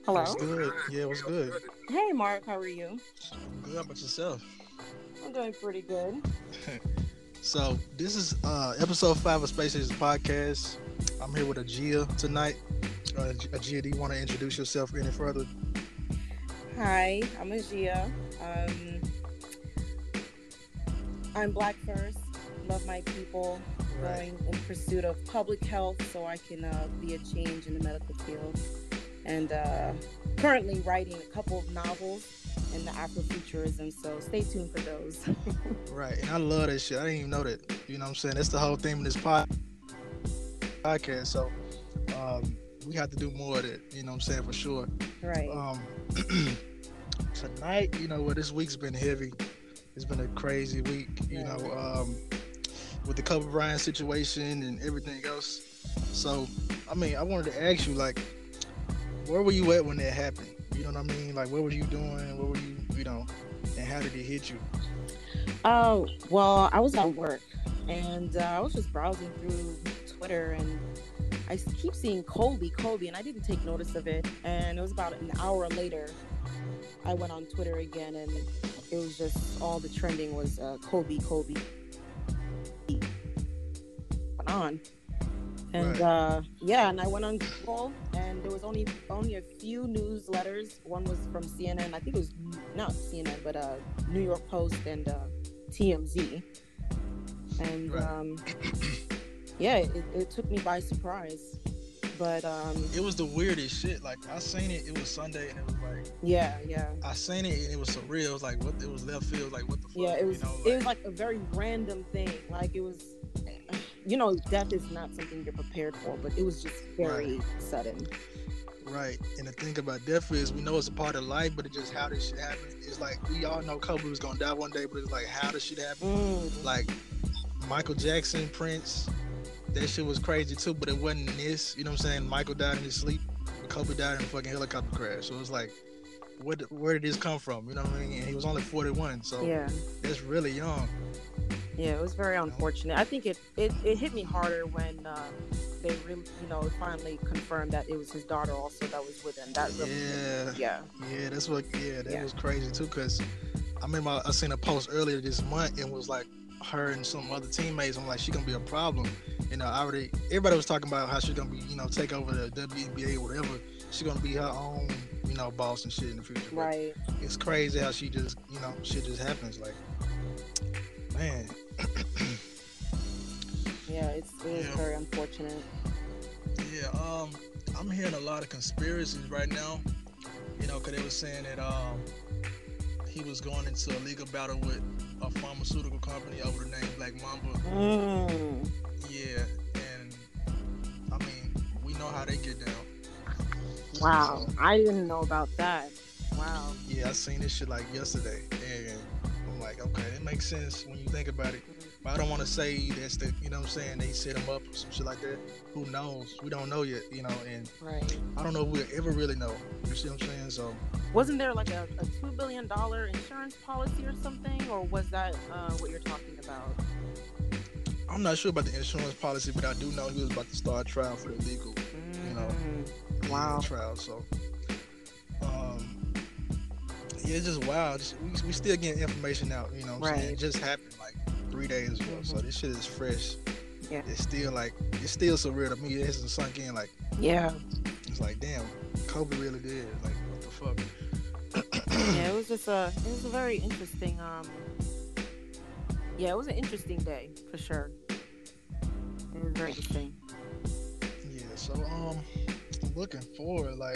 What's Hello. good? Yeah, what's good? Hey, Mark. How are you? I'm good. How about yourself? I'm doing pretty good. So this is episode 5 of Space Ages Podcast. I'm here with Agia tonight. Agia, do you want to introduce yourself any further? Hi, I'm Agia. I'm Black first. Love my people. Right. Going in pursuit of public health so I can be a change in the medical field. And currently writing a couple of novels in the Afrofuturism. So stay tuned for those. Right. And I love that shit. I didn't even know that. You know what I'm saying? That's the whole theme of this podcast. So we have to do more of that. You know what I'm saying? For sure. Right. Um, Tonight, this week's been heavy. It's been a crazy week. Right. With the Kobe Bryant situation and everything else. So, I wanted to ask you, like, where were you at when that happened? You know what I mean? Like, what were you doing? What were you, and how did it hit you? Well, I was at work and I was just browsing through Twitter and keep seeing Kobe, and I didn't take notice of it. And it was about an hour later, I went on Twitter again, and it was just all the trending was Kobe went on. And Right, yeah, and I went on Google, and there was only a few newsletters. One was from CNN, I think it was not CNN, but New York Post and TMZ. And right. yeah, it took me by surprise. But It was the weirdest shit. Like, I seen it. It was Sunday, and it was like yeah, I seen it, and it was surreal. It was like what? It was left field. Like, what the yeah, fuck? it was like a very random thing. Like it was, death is not something you're prepared for, but it was just Right, very sudden. right. And the thing about death is, we know it's a part of life, but it just how this shit happen. It's like we all know Kobe was gonna die one day, but it's like how this shit happen. Mm, Like Michael Jackson, Prince, that shit was crazy too, but it wasn't this. You know what I'm saying? Michael died in his sleep. Kobe died in a fucking helicopter crash. So it's like, where did this come from? You know what I mean? And he was only 41, so yeah, that's really young. yeah, it was very You know? unfortunate. I think it hit me harder when they really, finally confirmed that it was his daughter also that was with him. That really hit me. Yeah, Yeah, yeah. That's what. Yeah, that yeah, was crazy too. Cause I remember I seen a post earlier this month and was like her and some other teammates. I'm like, she gonna be a problem. Everybody was talking about how she gonna be, take over the WNBA or whatever. She gonna be her own, boss and shit in the future. But right. it's crazy how she just, shit just happens. Like, man, Yeah, it was yeah, very unfortunate. yeah. I'm hearing a lot of conspiracies right now. Cause they were saying that he was going into a legal battle with a pharmaceutical company over the name Black Mamba. Mm, Yeah, and I mean, we know how they get down. wow, So I didn't know about that. Wow. yeah, I seen this shit like yesterday, and I'm like, okay, it makes sense when you think about it. But I don't want to say that's the, what I'm saying, they set him up or some shit like that. Who knows? We don't know yet, and Right. I don't know if we'll ever really know. You see what I'm saying? So Wasn't there like a $2 billion insurance policy or something, or was that what you're talking about? I'm not sure about the insurance policy, but I do know he was about to start a trial for the legal, you know, Mm, yeah, wow. trial. So, um, yeah, it's just wild. We still getting information out. You know what I'm saying? It Right. just happened like 3 days ago. So Hmm. this shit is fresh. Yeah. It's still surreal to me. It hasn't sunk in. Like, Yeah. it's like, damn, Kobe really did. Like, what the Yeah. fuck? It was a very interesting. Yeah, it was an interesting day for sure. It was very interesting. Yeah. So, looking forward, like,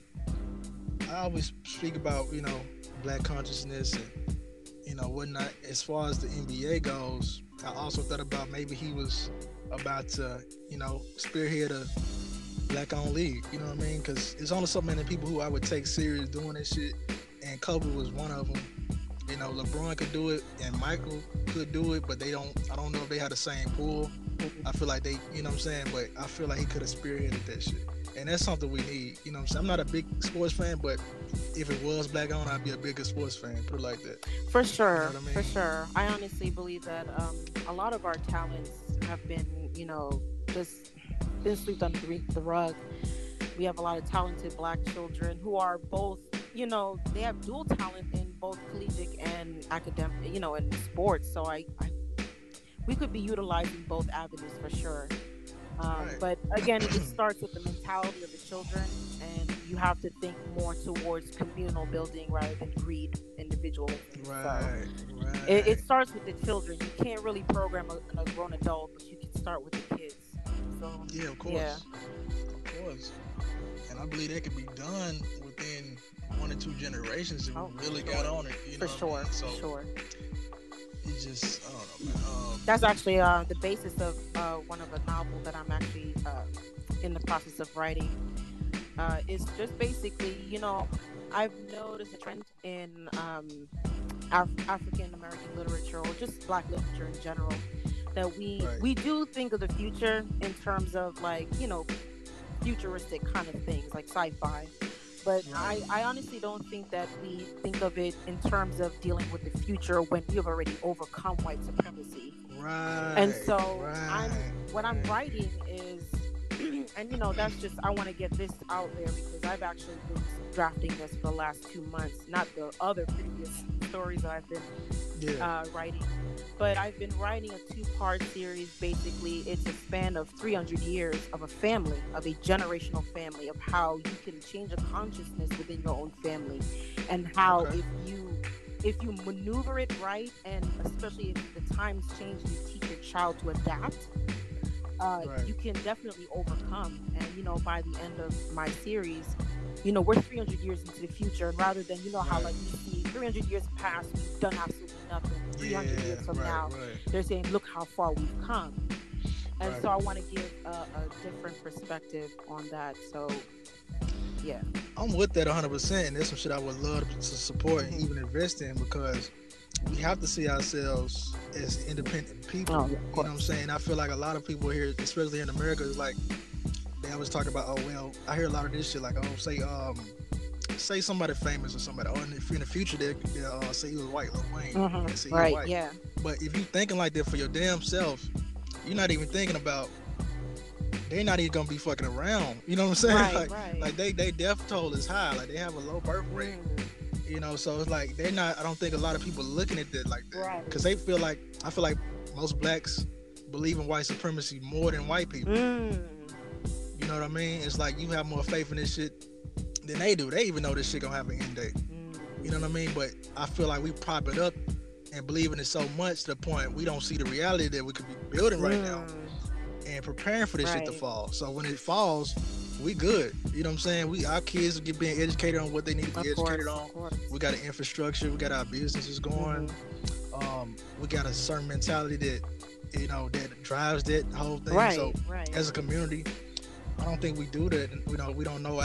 I always speak about, black consciousness and whatnot. As far as the NBA goes, I also thought about maybe he was about to, spearhead a black-owned league. You know what I mean? Because there's only so many people who I would take serious doing this shit, and Kobe was one of them. LeBron could do it, and Michael could do it, but they don't. I don't know if they had the same pull. Mhm. I feel like they, what I'm saying, but I feel like he could have spearheaded that shit. And that's something we need. You know what I'm saying? I'm not a big sports fan, but if it was black owned, I'd be a bigger sports fan. Put it like that. For You know sure, what I for mean? sure. I honestly believe that a lot of our talents have been, just been swept under the rug. We have a lot of talented Black children who are both, they have dual talent in both collegiate and academic, in sports. So we could be utilizing both avenues for sure. Right. But again, it starts with the mentality of the children, and you have to think more towards communal building rather than greed, individualism. Right. So Right. it starts with the children. You can't really program a grown adult, but you can start with the kids. So Yeah, of course. yeah, Of course. And I believe that could be done within 1 or 2 generations if oh, we really for got sure, on it. You for know what I sure, mean? So for sure. it just, I don't know, man. That's actually the basis of one of a novel that I'm actually in the process of writing. It's just basically, I've noticed a trend in African American literature or just Black literature in general that Right. we do think of the future in terms of like futuristic kind of things like sci-fi. But Right. I honestly don't think that we think of it in terms of dealing with the future when we have already overcome white supremacy. And Right. so Right. what I'm Right. writing is and that's just I want to get this out there because I've actually been drafting this for the last 2 months, not the other previous stories that I've been Yeah. writing. But I've been writing a two-part series. Basically, it's a span of 300 years of a family, of a generational family, of how you can change a consciousness within your own family, and how Okay. if you maneuver it right, and especially if the times change, and you teach your child to adapt. Right. You can definitely overcome. And by the end of my series, we're 300 years into the future, and rather than how Right. like we see 300 years past, we've done absolutely nothing. 300 Yeah. years from Right. now, Right. they're saying, look how far we've come. And Right. so I want to give a different perspective on that. So yeah. I'm with that 100%, and there's some shit I would love to support and Mhm. even invest in because we have to see ourselves as independent people. Oh, yeah, of You know what I'm course. saying? I feel like a lot of people here, especially in America, is like they always talk about, oh well, I hear a lot of this shit like, oh say somebody famous or somebody, or in the future they'll say he was white, Lil Wayne, and say he was Right. white. Yeah. But if you thinking like that for your damn self, you're not even thinking about they're not even gonna be fucking around. You know what I'm saying? Right. Like Right. like they death toll is high. Like they have a low birth rate. So it's like they're not. I don't think a lot of people looking at that like that Right. because they feel like I feel like most blacks believe in white supremacy more than white people. Mm. You know what I mean? It's like you have more faith in this shit than they do. They even know this shit gonna have an end date. Mm. You know what I mean? But I feel like we prop it up and believe in it so much to the point we don't see the reality that we could be building right now and preparing for this shit to Right. fall. So when it falls, we good. You know what I'm saying? Our kids get being educated on what they need to be Of educated course. on. Of course. We got an infrastructure. We got our businesses going. We got a certain mentality that that drives that whole thing. Right. So Right. as a community, I don't think we do that. We don't know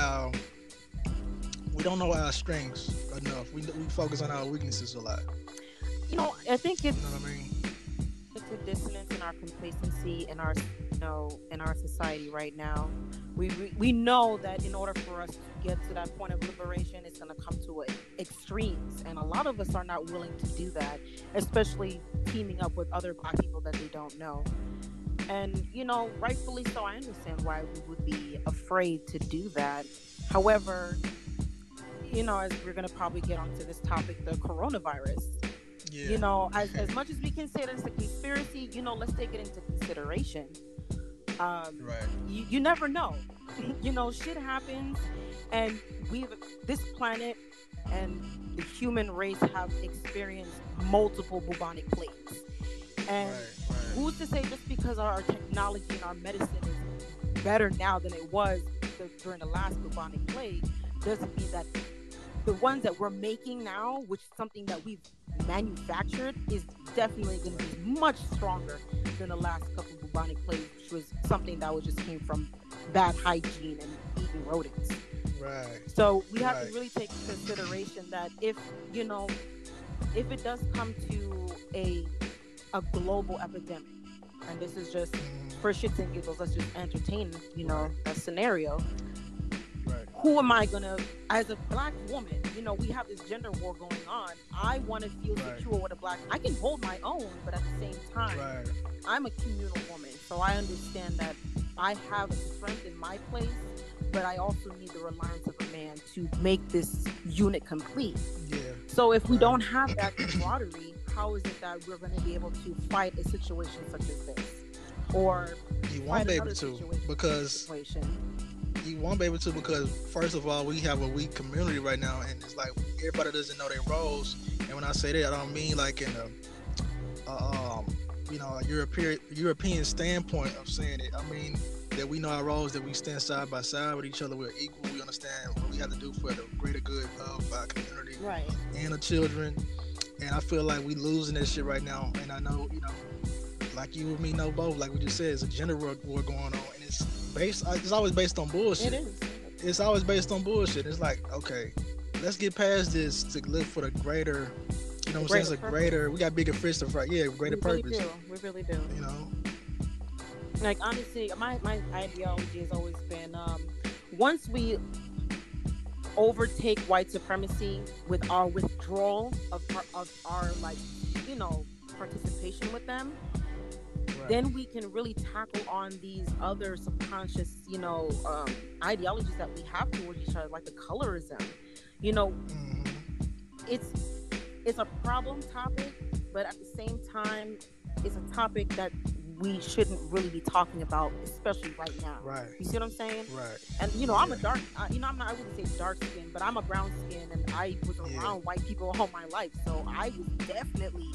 our strengths enough. We focus on our weaknesses a lot. I think You it's know what I mean? cognitive dissonance in our complacency in our in our society right now. We know that in order for us to get to that point of liberation, it's going to come to extremes, and a lot of us are not willing to do that, especially teaming up with other Black people that they don't know. And rightfully so, I understand why we would be afraid to do that. However, as we're going to probably get onto this topic, the coronavirus, Yeah. as much as we can say that it's a conspiracy, let's take it into consideration. Right. You never know. Shit happens, and this planet and the human race have experienced multiple bubonic plagues. And Right. who's to say just because our technology and our medicine is better now than it was during the last bubonic plague doesn't mean that the ones that we're making now, which is something that we've manufactured, is definitely going to be much stronger than the last couple of bubonic plagues, which was something that just came from bad hygiene and eating rodents. Right. So we have Right. to really take into consideration that if it does come to a global epidemic, and this is just for shits and giggles, let's just entertain Right. a scenario. Right. Who am I gonna, as a Black woman, we have this gender war going on. I want to feel Right. secure with I can hold my own, but at the same time, Right. I'm a communal woman, so I understand that I have a strength in my place, but I also need the reliance of a man to make this unit complete. Yeah. So if we Right. don't have that camaraderie, how is it that we're going to be able to fight a situation such as this, or You won't fight be able another to situation? because you won't be able to because first of all, we have a weak community right now, and it's like everybody doesn't know their roles. And when I say that, I don't mean like in um, a European standpoint of saying it. I mean that we know our roles, that we stand side by side with each other. We're equal. We understand what we have to do for the greater good of our community Right. and the children. And I feel like we losing that shit right now. And I know, like you and me know both. Like we just said, it's a gender war going on, and it's always based on bullshit. It is. It's always based on bullshit. It's like, okay, let's get past this to look for the greater. You know what I'm saying? It's a greater. We got bigger fish to fry. Yeah, greater purpose. We really do. You know. Like honestly, my ideology has always been once we overtake white supremacy with our withdrawal of our like participation with them, Right. then we can really tackle on these other subconscious ideologies that we have towards each other, like the colorism. Mhm. It's a problem topic, but at the same time, it's a topic that we shouldn't really be talking about, especially right now. Right. You see what I'm saying? Right. And I'm a dark, I wouldn't say dark skin, but I'm a brown skin, and I was around white people all my life, so I was definitely,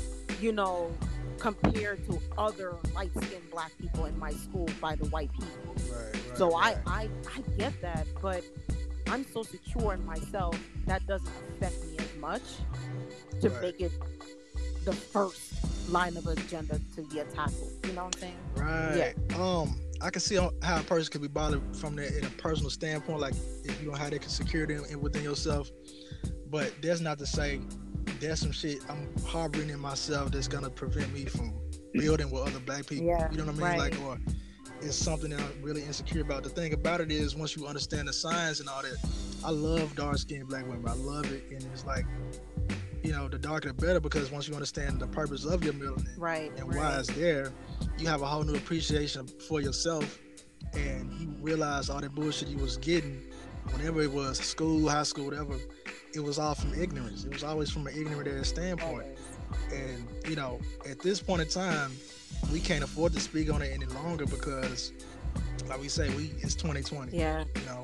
compared to other light skinned black people in my school by the white people. Right. So right. I get that, but I'm so secure in myself that doesn't affect me as much to Right. make it the first line of agenda to get tackled. You know what I'm saying? Right. Yeah. I can see how a person could be bothered from that in a personal standpoint, like if you don't have that security within yourself. But that's not to say there's some shit I'm harboring in myself that's gonna prevent me from building with other black people. Yeah, You know what I mean? right. Like, or it's something that I'm really insecure about. The thing about it is, once you understand the science and all that, I love dark-skinned black women. I love it, and it's like, the darker the better, because once you understand the purpose of your melanin Right. and why it's there, you have a whole new appreciation for yourself, and you realize all that bullshit you was getting, whenever it was school, high school, whatever, it was all from ignorance. It was always from an ignorant standpoint. Always. And at this point in time, we can't afford to speak on it any longer because, like we say, it's 2020. Yeah.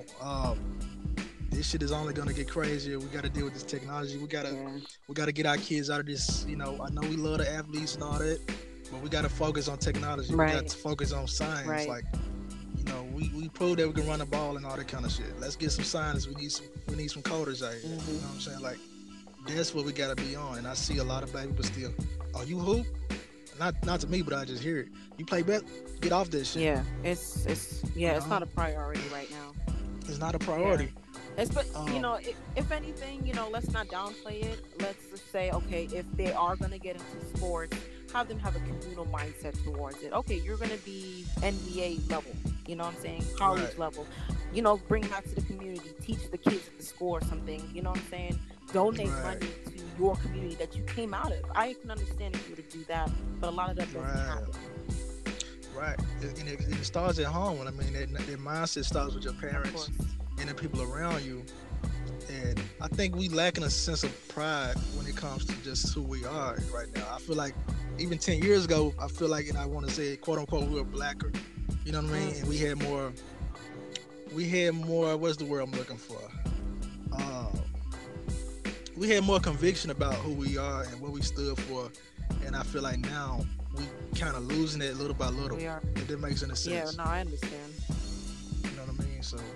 This shit is only gonna get crazier. We gotta deal with this technology. We gotta get our kids out of this. I know we love the athletes and all that, but we gotta focus on technology. Right. We got to focus on science. Right. Like, we proved that we can run the ball and all that kind of shit. Let's get some science. We need some coders out here. Mm-hmm. You know what I'm saying? Like, that's what we gotta be on. And I see a lot of black people still. Oh, you hoop? Not to me, but I just hear it. You play bet? Get off this shit. Yeah. It's not a priority right now. It's not a priority. But if anything, let's not downplay it. Let's just say, okay, if they are gonna get into sports, have them have a communal mindset towards it. Okay, you're gonna be NBA level. You know what I'm saying? College Right. level. Bring it back to the community. Teach the kids at the school or something. You know what I'm saying? Donate Right. money to your community that you came out of. I can understand if you were to do that, but a lot of that doesn't Right. happen. Right. And it starts at home. I mean, that mindset starts with your Of parents course. and the people around you. And I think we lacking a sense of pride when it comes to just who we are right now. I feel like even 10 years ago, I feel like, and I want to say, quote unquote, we were blacker. You know what I mean? And we had more, what's the word I'm looking for? We had more conviction about who we are and what we stood for. And I feel like now we kind of losing it little by little. We are. If that makes any sense. Yeah, no, I understand. You know what I mean? So,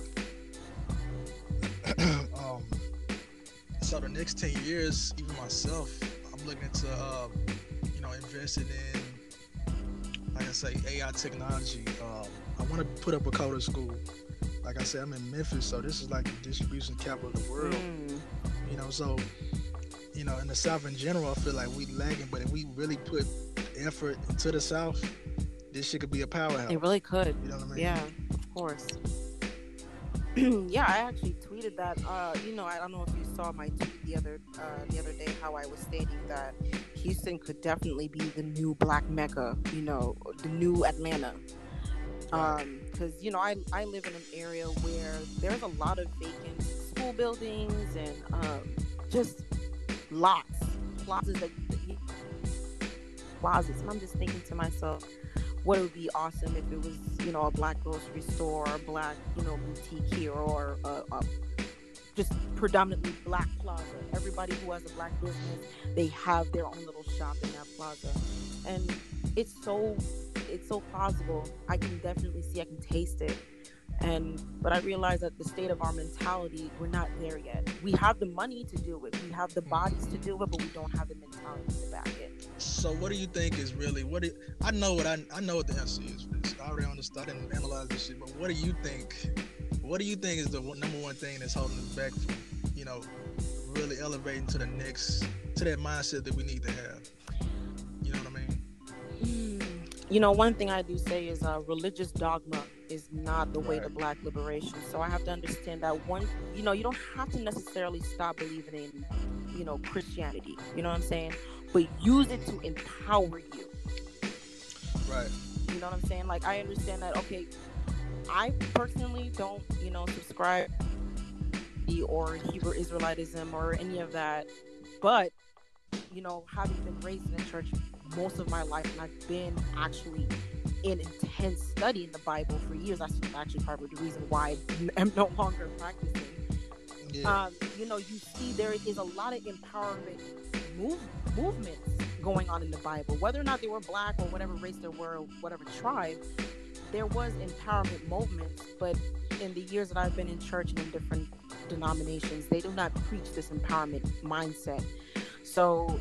so the next 10 years, even myself, I'm looking to, investing in, like I say, AI technology. I want to put up a coder school. Like I said, I'm in Memphis, so this is like the distribution capital of the world. So, in the South in general, I feel like we lagging, but if we really put effort into the South, this shit could be a powerhouse. It really could. You know what I mean? Yeah, of course. Yeah, I actually tweeted that. I don't know if you saw my tweet the other day, how I was stating that Houston could definitely be the new Black Mecca. The new Atlanta. Right. Because I live in an area where there's a lot of vacant school buildings and just lots plazas plazas, and I'm just thinking to myself, what it would be awesome if it was a black grocery store or a black boutique here, or just predominantly black plaza. Everybody who has a black business, they have their own little shop in that plaza, and it's so plausible. I can definitely see, I can taste it. But I realize that the state of our mentality, we're not there yet. We have the money to do it, we have the bodies to do it, but we don't have the mentality to back it. So what do you think is really I know what the answer is for this. I already understand. I didn't analyze this shit, but what do you think? What do you think is the number one thing that's holding us back from, really elevating to that mindset that we need to have? You know what I mean? One thing I do say is religious dogma is not the way to Right. black liberation. So I have to understand that you don't have to necessarily stop believing in, Christianity. You know what I'm saying? But use it to empower you. Right. You know what I'm saying? Like, I understand that, okay, I personally don't, subscribe or Hebrew Israelitism or any of that. But, having been raised in the church most of my life, and I've been actually in intense study in the Bible for years. That's actually part of the reason why I'm no longer practicing. Yeah. You see there is a lot of empowerment movements going on in the Bible. Whether or not they were black or whatever race they were, whatever tribe, there was empowerment movements. But in the years that I've been in church and in different denominations, they do not preach this empowerment mindset. So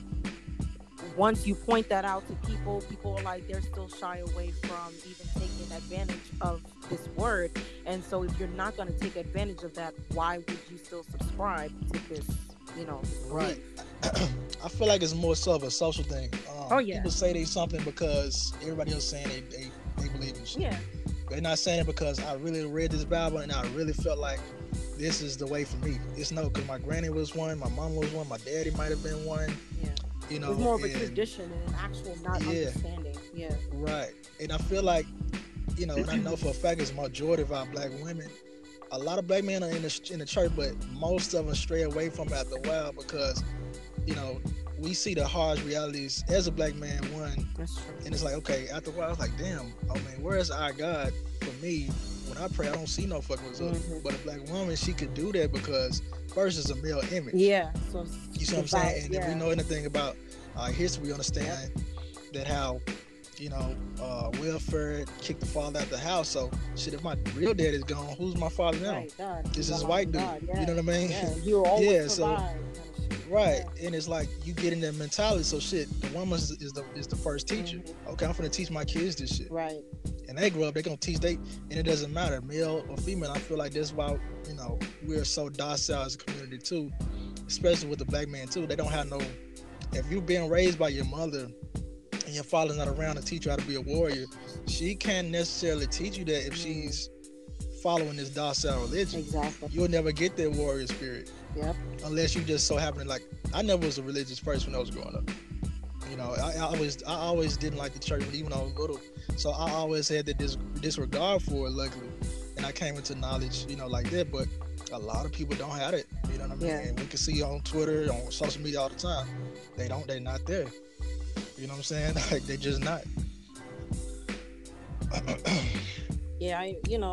once you point that out to people are like, they're still shy away from even taking advantage of this word. And so if you're not going to take advantage of that, why would you still subscribe to this, Right. belief? I feel like it's more so of a social thing. Oh, yeah. People say they something because everybody else saying they believe in shit. Yeah. They're not saying it because I really read this Bible and I really felt like this is the way for me. It's no, because my granny was one, my mom was one, my daddy might have been one. Yeah. It was more of a tradition and an actual not understanding. Yeah. Right. And I feel like, and I know for a fact it's majority of our black women. A lot of black men are in the church, but most of them stray away from it after a while because, we see the harsh realities as a black man, one. That's true. And it's like, okay, after a while, it's like, damn, where's our God? For me, when I pray, I don't see no fucking result. But a black woman, she could do that because first it's a male image. Yeah. So you see what I'm saying? And if we know anything about history, we understand that how, welfare kicked the father out the house. So shit, if my real dad is gone, who's my father now? Right, God. This is white dude. Yeah. You know what I mean? Yeah. You'll always survive. So right, and it's like you get in that mentality. So shit, the woman is the first teacher. Okay, I'm gonna teach my kids this shit. Right. And they grow up, they're gonna teach and it doesn't matter, male or female. I feel like that's why we're so docile as a community too, especially with the black man too. They don't have no. If you've been raised by your mother and your father's not around to teach you how to be a warrior, she can't necessarily teach you that if she's following this docile religion. Exactly. You'll never get that warrior spirit. Yep. Unless you just so happen to like. I never was a religious person when I was growing up. I always didn't like the church, even when I was little. So I always had that disregard for it, luckily. And I came into knowledge, like that. But a lot of people don't have it. You know what I mean? Yeah. And we can see on Twitter, on social media all the time. They're not there. You know what I'm saying? Like, they're just not. Yeah,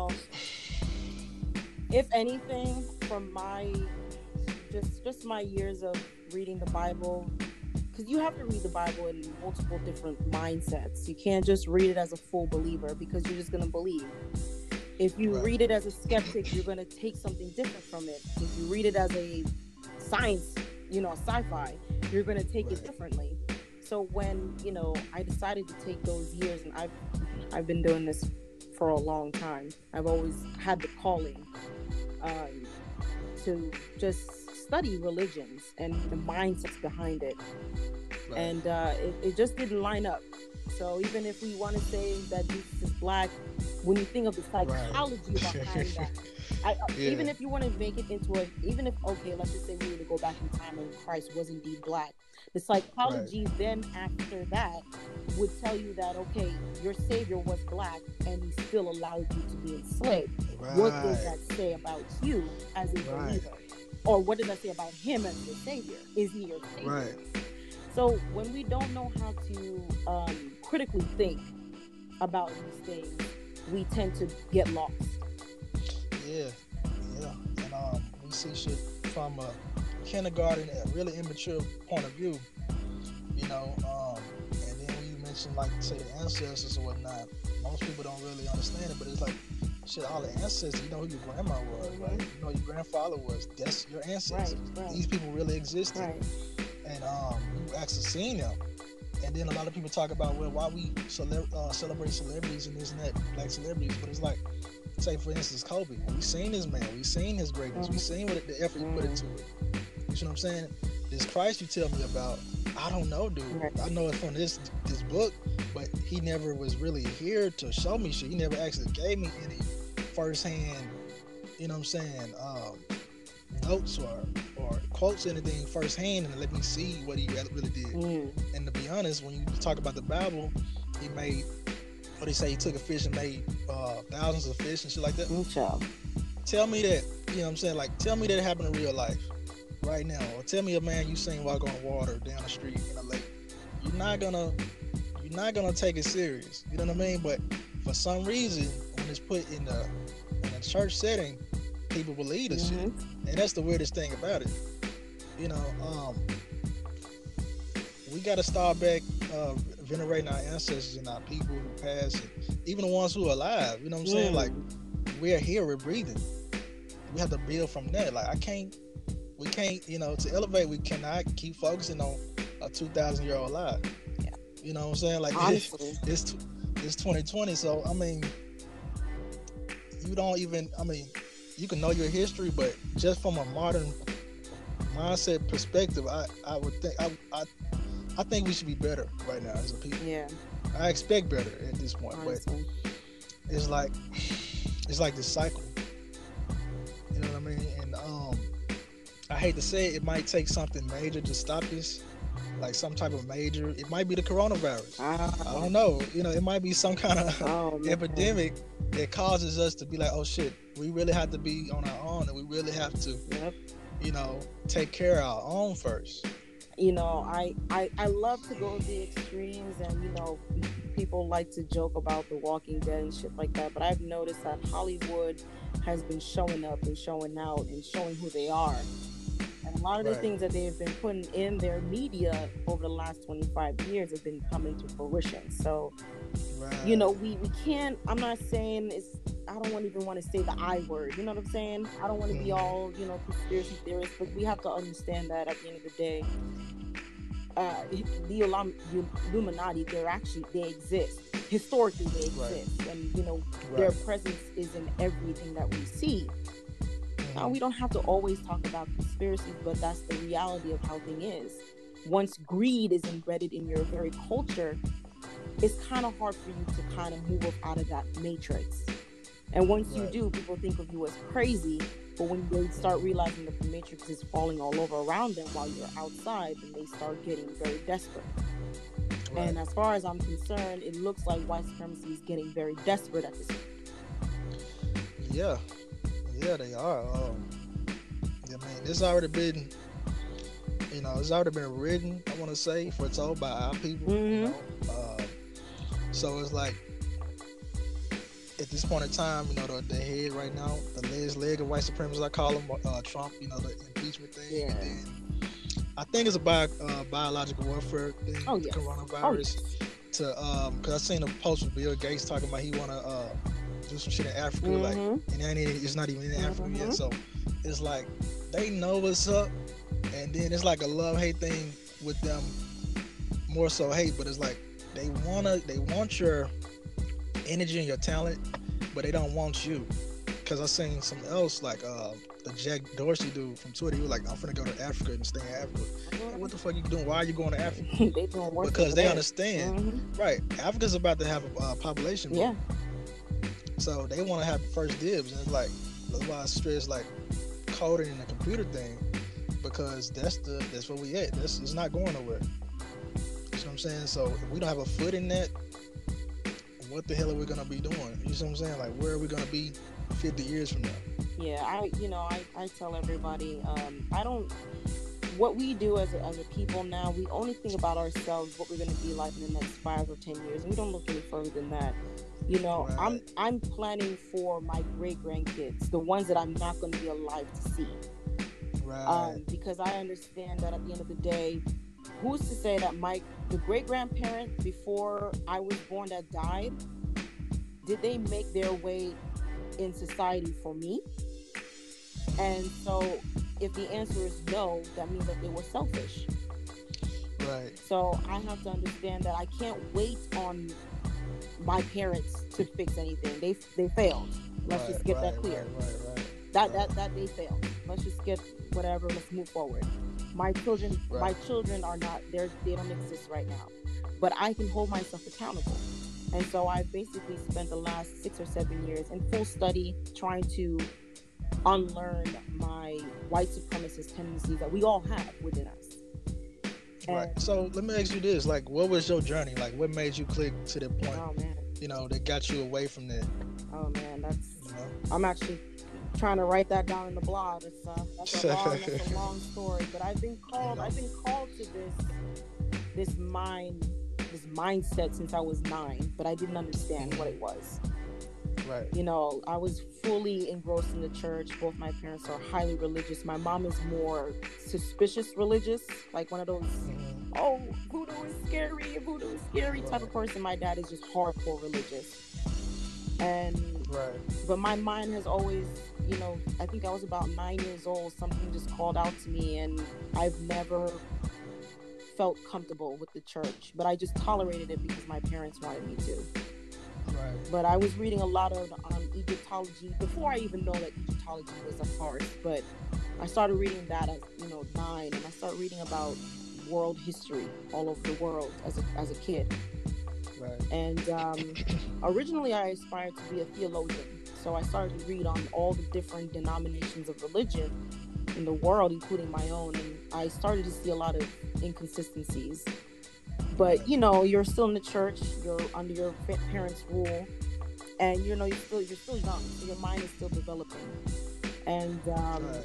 if anything, from my just my years of reading the Bible, because you have to read the Bible in multiple different mindsets. You can't just read it as a full believer because you're just going to believe. If you read it as a skeptic, you're going to take something different from it. If you read it as a science, sci-fi, you're going to take it differently. So when, I decided to take those years, and I've been doing this for a long time. I've always had the calling to just study religions and the mindsets behind it. Right. And it just didn't line up. So even if we want to say that Jesus is black, when you think of the Right. psychology behind that. Yeah. Even if you want to make it into a, even if, okay, let's just say we were to go back in time and Christ was indeed black, the Right. psychology then after that would tell you that, okay, your savior was black and he still allowed you to be enslaved. What does Right. that say about you as a Right. believer? Or what does that say about him as your savior? Is he your savior? Right. So when we don't know how to critically think about these things, we tend to get lost. Yeah. Yeah. And we see shit from a kindergarten, a really immature point of view. You know, and then when you mention like say the ancestors or whatnot, most people don't really understand it, but it's like shit, all the ancestors, you know who your grandma was, right? You know who your grandfather was. That's your ancestors. Right. These people really existed. Right. And you actually seen them. And then a lot of people talk about, well, why we celebrate celebrities and this and that, black celebrities, but it's like, say for instance, Kobe. We seen this man, we seen his greatness, we seen what the effort he put into it. You see what I'm saying? This Christ you tell me about, I don't know, dude. Right. I know it from this book, but he never was really here to show me shit. He never actually gave me any firsthand, you know what I'm saying, notes or quotes anything firsthand and let me see what he really did. And to be honest, when you talk about the Bible, he made, what they say, he took a fish and made thousands of fish and shit like that. Tell me that, you know what I'm saying, like tell me that it happened in real life right now, or tell me a man you seen walk on water down the street in a lake. You're not gonna take it serious, you know what I mean? But for some reason, when it's put in a church setting, people believe this shit, and that's the weirdest thing about it. You know, we got to start back venerating our ancestors and our people who passed, and even the ones who are alive. You know what I'm saying? Like, we're here, we're breathing. We have to build from that. Like, we can't, you know, to elevate, we cannot keep focusing on a 2,000-year-old life. Yeah. You know what I'm saying? Like, honestly, it's 2020, so I mean, you don't even, I mean, you can know your history, but just from a modern mindset perspective, I would think I think we should be better right now as a people. Yeah. I expect better at this point, honestly. but it's like this cycle. You know what I mean? And I hate to say it, it might take something major to stop this. Like some type of major, it might be the coronavirus. I don't know. You know, it might be some kind of epidemic that causes us to be like, oh shit, we really have to be on our own, and we really have to, you know, take care of our own first. You know, I love to go to the extremes, and you know, people like to joke about The Walking Dead and shit like that, but I've noticed that Hollywood has been showing up and showing out and showing who they are. And a lot of the things that they've been putting in their media over the last 25 years have been coming to fruition. So, you know, we can't, I'm not saying it's, I don't even want to say the I word, you know what I'm saying? I don't want to be all, you know, conspiracy theorists, but we have to understand that at the end of the day, the Illuminati, they exist. Historically, they exist. And, you know, their presence is in everything that we see. Now, we don't have to always talk about conspiracies, but that's the reality of how things is. Once greed is embedded in your very culture, it's kind of hard for you to kind of move out of that matrix. And once you do, people think of you as crazy, but when they start realizing that the matrix is falling all over around them while you're outside, then they start getting very desperate. And as far as I'm concerned, it looks like white supremacy is getting very desperate at this point. Yeah, they are. I mean, it's already been, you know, it's already been written, I want to say, foretold by our people. You know? So it's like, at this point in time, you know, the head right now, the leg of white supremacists, I call him, Trump, you know, the impeachment thing. And then I think it's a biological warfare thing, the coronavirus. Because I seen a post with Bill Gates talking about he want to do some shit in Africa, like, and it's not even in Africa yet. So it's like they know what's up, and then it's like a love-hate thing with them, more so hate, but it's like they want your energy and your talent, but they don't want you. Because I seen something else, like the Jack Dorsey dude from Twitter. He was like, I'm finna go to Africa and stay in Africa. Like, what the fuck you doing? Why are you going to Africa? They doing because they understand, right? Africa's about to have a population boom. So they want to have first dibs, and it's like that's why I stress like coding and the computer thing because that's where we at. That's it's not going nowhere. You know what I'm saying? So if we don't have a foot in that, what the hell are we gonna be doing? You see what I'm saying? Like where are we gonna be 50 years from now? Yeah, I tell everybody, I don't, what we do as a people now, we only think about ourselves, what we're going to be like in the next 5 or 10 years, and we don't look any further than that. Right, I'm planning for my great grandkids, the ones that I'm not going to be alive to see, right, because I understand that at the end of the day, who's to say that the great grandparent before I was born that died, did they make their way in society for me? And so, if the answer is no, that means that they were selfish. right, So I have to understand that I can't wait on my parents to fix anything. They failed. Let's right, just get that right, clear. right, right, right, That they failed. Let's just get whatever. Let's move forward. My right, children are not there. They don't exist right now, but I can hold myself accountable. And so I basically spent the last 6 or 7 years in full study trying to unlearn my white supremacist tendencies that we all have within us. right. And So let me ask you this: like, what was your journey? Like, what made you click to the point? oh man, That got you away from that. oh man, You know. I'm actually trying to write that down in the blog. That's a long story. But I've been called to this mindset since I was 9, but I didn't understand what it was. Right. I was fully engrossed in the church. Both my parents are highly religious. My mom is more suspicious religious, like one of those, Mm-hmm. oh, voodoo is scary type of person. My dad is just hardcore religious. And, Right. but my mind has always, I think I was about 9 years old. Something just called out to me, and I've never felt comfortable with the church, but I just tolerated it because my parents wanted me to. Right. But I was reading a lot of Egyptology before I even know that Egyptology was a farce. But I started reading that at 9, and I started reading about world history all over the world as a kid. Right. And originally, I aspired to be a theologian, so I started to read on all the different denominations of religion in the world, including my own, and I started to see a lot of inconsistencies. But you're still in the church, you're under your parents' rule, and you're still young, so your mind is still developing. And Right.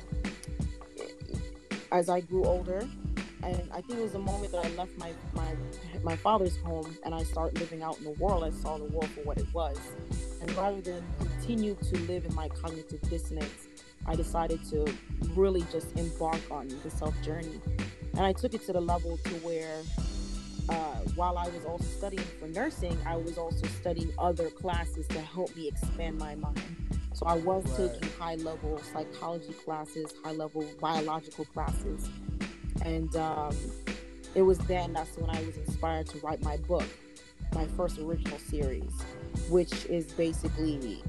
as I grew older, and I think it was the moment that I left my father's home and I started living out in the world. I saw the world for what it was, and rather than continue to live in my cognitive dissonance, I decided to really just embark on the self journey. And I took it to the level to where while I was also studying for nursing, I was also studying other classes to help me expand my mind. So I was Right. taking high-level psychology classes, high-level biological classes, and that's when I was inspired to write my book, my first original series, which is basically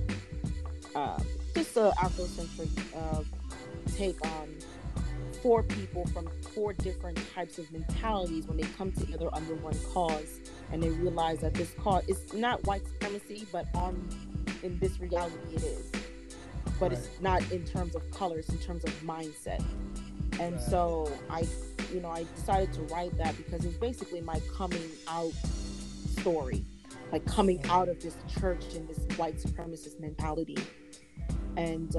just an Afrocentric take on 4 people from 4 different types of mentalities when they come together under one cause, and they realize that this cause is not white supremacy, but in this reality it is. But Right. it's not in terms of colors, in terms of mindset. And Right. so I decided to write that because it's basically my coming out story, like coming out of this church and this white supremacist mentality. And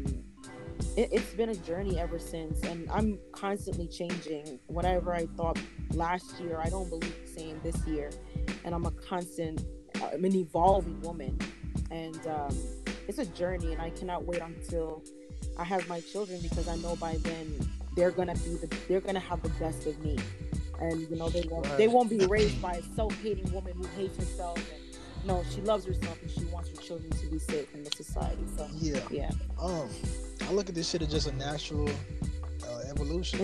it's been a journey ever since, and I'm constantly changing. Whatever I thought last year, I don't believe the same this year, and I'm an evolving woman, and it's a journey, and I cannot wait until I have my children, because I know by then they're gonna have the best of me, and they Right. won't be raised by a self-hating woman who hates herself, and no, she loves herself and she wants her children to be safe in the society. So Yeah. yeah. I look at this shit as just a natural evolution.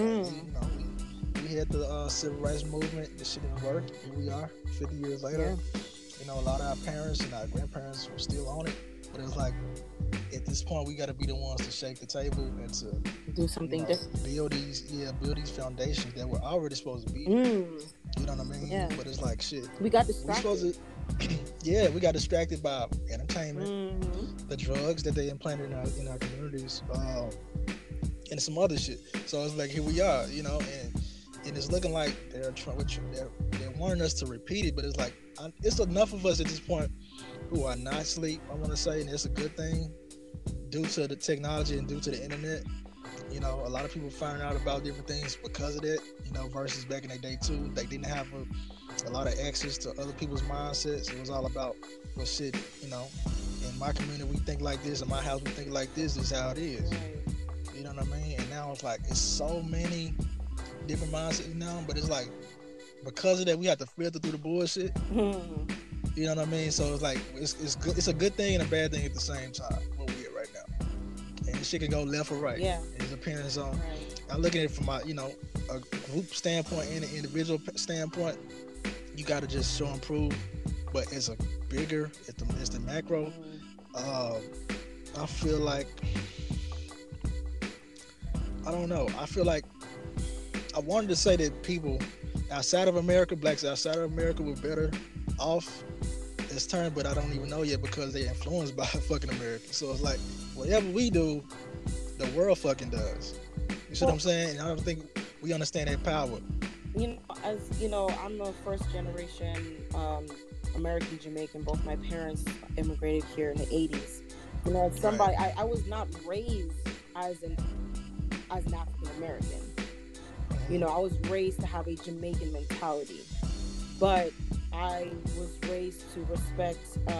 We had the civil rights movement. This shit didn't work. Here we are, 50 years later. Yeah. A lot of our parents and our grandparents were still on it, but it was like at this point we got to be the ones to shake the table and to Do something different. build these foundations that were already supposed to be. Mm, You know what I mean? yeah. But it's like shit. We got We supposed distracted. to Yeah, we got distracted by entertainment, Mm-hmm. the drugs that they implanted in our communities, and some other shit. So it's like here we are, and it's looking like they're wanting us to repeat it, but it's like it's enough of us at this point who are not asleep. I want to say, and it's a good thing due to the technology and due to the internet. A lot of people finding out about different things because of that. Versus back in the day too, they didn't have a lot of access to other people's mindsets. It was all about, well, shit, in my community we think like this, in my house we think like this. This is how it is. Right. You know what I mean? And now it's like it's so many different mindsets now, but it's like because of that we have to filter through the bullshit. Mm-hmm. You know what I mean? So it's like it's good. It's a good thing and a bad thing at the same time. Where we at right now, and this shit can go left or right. Yeah. It depends on. Right. I'm looking at it from my a group standpoint and an individual standpoint. You got to just show and prove, but as a bigger, as the macro, I feel like I don't know. I feel like I wanted to say that people outside of America, blacks outside of America, were better off this turn, but I don't even know yet because they're influenced by fucking America. So it's like whatever we do, the world fucking does. You see what I'm saying? And I don't think we understand that power. As you know, I'm a first generation American Jamaican. Both my parents immigrated here in the 80s. As somebody, Right. I was not raised as an African American. I was raised to have a Jamaican mentality, but I was raised to respect,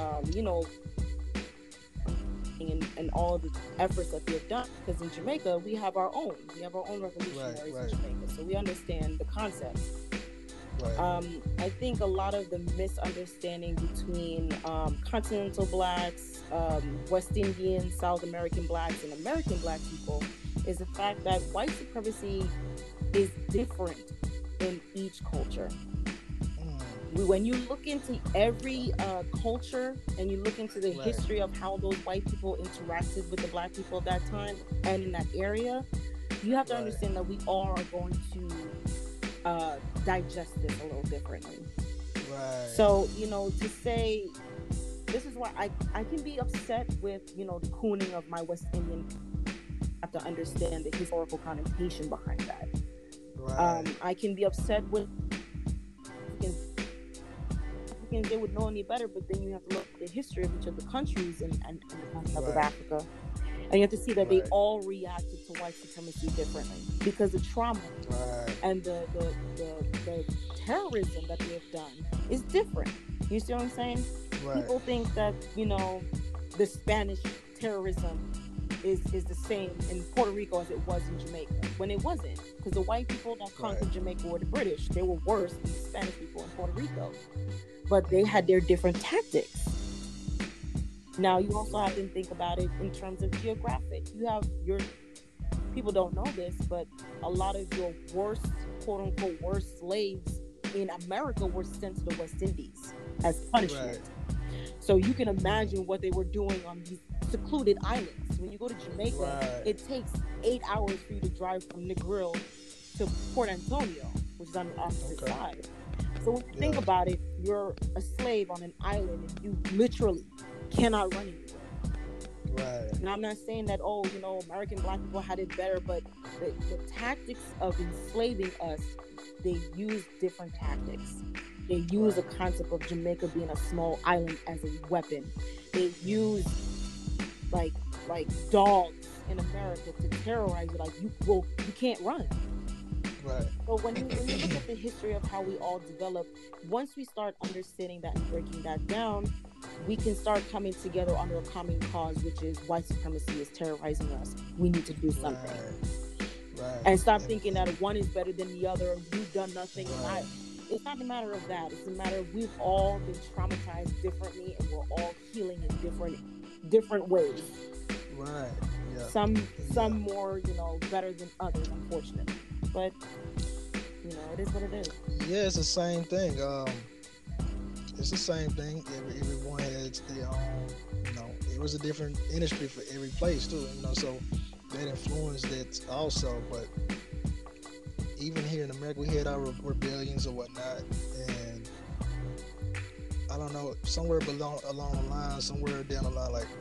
and all the efforts that they've done. Because in Jamaica, we have our own revolutionaries Right. in Jamaica, so we understand the concept. Right. I think a lot of the misunderstanding between continental blacks, West Indian, South American blacks, and American black people is the fact that white supremacy is different in each culture. When you look into every culture and you look into the Right. history of how those white people interacted with the black people at that time and in that area, you have to Right. understand that we all are going to digest this a little differently. Right. So, to say, this is why I can be upset with, the cooning of my West Indian. I have to understand the historical connotation behind that. Right. I can be upset with Africans, they would know any better, but then you have to look at the history of each of the countries and the concept of Right. Africa. And you have to see that they Right. all reacted to white supremacy differently because the trauma Right. and the terrorism that they've done is different. You see what I'm saying? Right. People think that, the Spanish terrorism is the same in Puerto Rico as it was in Jamaica, when it wasn't. Because the white people that conquered Right. Jamaica were the British. They were worse than the Spanish people in Puerto Rico. But they had their different tactics. Now, you also have to think about it in terms of geographic. You have people don't know this, but a lot of your worst, quote unquote, worst slaves in America were sent to the West Indies as punishment. Right. So you can imagine what they were doing on these secluded islands. When you go to Jamaica, Right. it takes 8 hours for you to drive from Negril to Port Antonio, which is on the opposite Okay. side. So when you think Yeah. about it, you're a slave on an island and you literally cannot run anywhere. Right. And I'm not saying that, American black people had it better, but the tactics of enslaving us, they use different tactics. They use a concept of Jamaica being a small island as a weapon. They use like dogs in America to terrorize you. Like you can't run. Right. So when you look at the history of how we all developed, once we start understanding that and breaking that down, we can start coming together under a common cause, which is white supremacy is terrorizing us. We need to do something. Right. And stop thinking that one is better than the other, and you've done nothing. Right. It's not a matter of that. It's a matter of we've all been traumatized differently, and we're all healing in different ways. Right. Yeah. Some more, better than others, unfortunately. But it is what it is. Yeah, it's the same thing. It's the same thing. Everyone has their own. It was a different industry for every place too. So that influenced it also. But even here in America, we had our rebellions or whatnot, and I don't know, somewhere along the line, somewhere down the line, like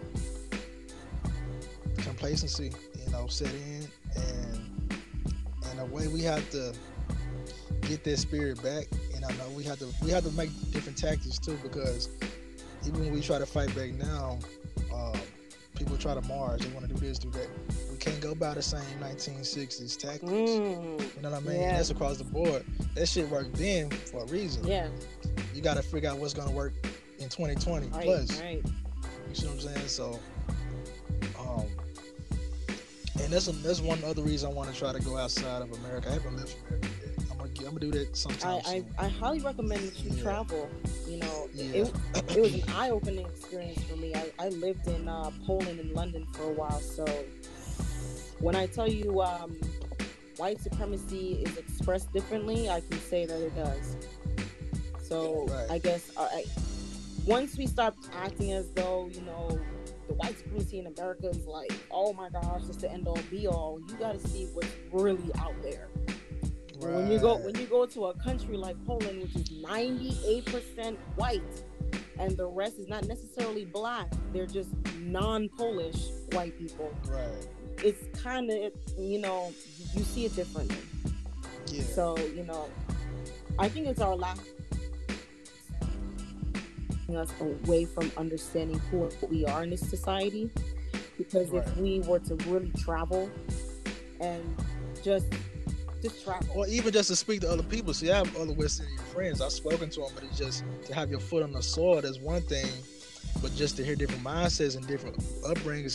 complacency, set in, and a way we have to get that spirit back. And I know we have to make different tactics too, because even when we try to fight back now, um, people try to march. They want to do this, do that. We can't go by the same 1960s tactics. You know what I mean? Yeah. And that's across the board. That shit worked then for a reason. Yeah. You got to figure out what's gonna work in 2020 Right. plus. Right. You see what I'm saying? So, um, and that's one other reason I want to try to go outside of America. I haven't left America yet. I'm gonna do that sometime soon. I highly recommend that you Yeah. travel. You know, Yeah. it was an eye-opening experience for me. I lived in Poland and London for a while, so when I tell you white supremacy is expressed differently, I can say that it does. So Right. I guess once we start acting as though, the white supremacy in America is like, oh my gosh, it's the end all be all, you got to see what's really out there. Right. When you go to a country like Poland, which is 98% white, and the rest is not necessarily black, they're just non-Polish white people. Right. It's kind of, you see it differently. Yeah. So, I think it's our last us away from understanding who we are in this society, because Right. if we were to really travel and just travel, Or even just to speak to other people. See, I have other West Indian friends. I've spoken to them, but it's just to have your foot on the soil. That's one thing, but just to hear different mindsets and different upbringings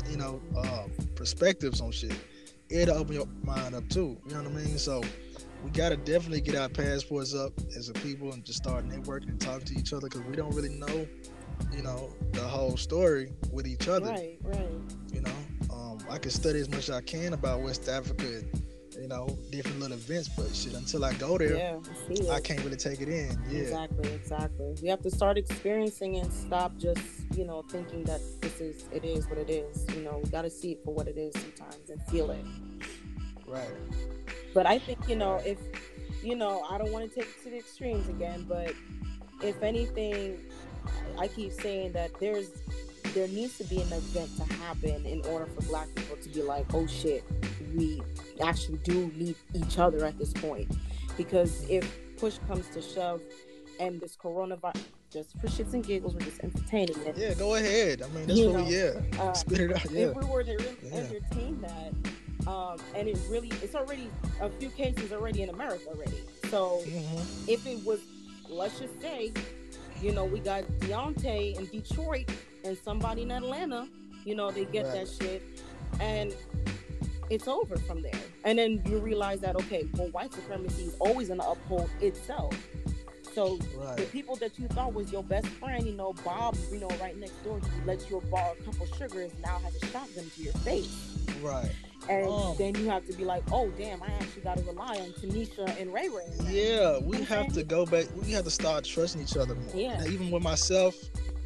and perspectives on shit, it'll open your mind up too. You know what I mean? So we gotta definitely get our passports up as a people and just start networking and talking to each other, because we don't really know, the whole story with each other. right. I can study as much as I can about West Africa, different little events, but shit, until I go there, Yeah, I see I it. can't really take it in. Yeah. Exactly. We have to start experiencing and stop just, thinking that it is what it is. We got to see it for what it is sometimes and feel it. Right. But I think, if, I don't want to take it to the extremes again, but if anything, I keep saying that there needs to be an event to happen in order for black people to be like, oh shit, we actually do need each other at this point. Because if push comes to shove and this coronavirus, just for shits and giggles, we're just entertaining it. Yeah, go ahead. I mean, that's You what we spit it out. Yeah. If we were to really Yeah. entertain that, and it's already a few cases already in America already. So Mhm. if it was, let's just say, we got Deontay in Detroit and somebody in Atlanta, they get Right. that shit, and it's over from there. And then you realize that, okay, well, white supremacy is always going to uphold itself. So the Right. people that you thought was your best friend, Bob, right next door, you let you borrow a couple sugars, now has a shotgun to your face. Right. And then you have to be like, oh, damn, I actually got to rely on Tanisha and Ray Ray. now. Yeah, we Okay. have to go back. We have to start trusting each other more. Yeah. Now, even with myself,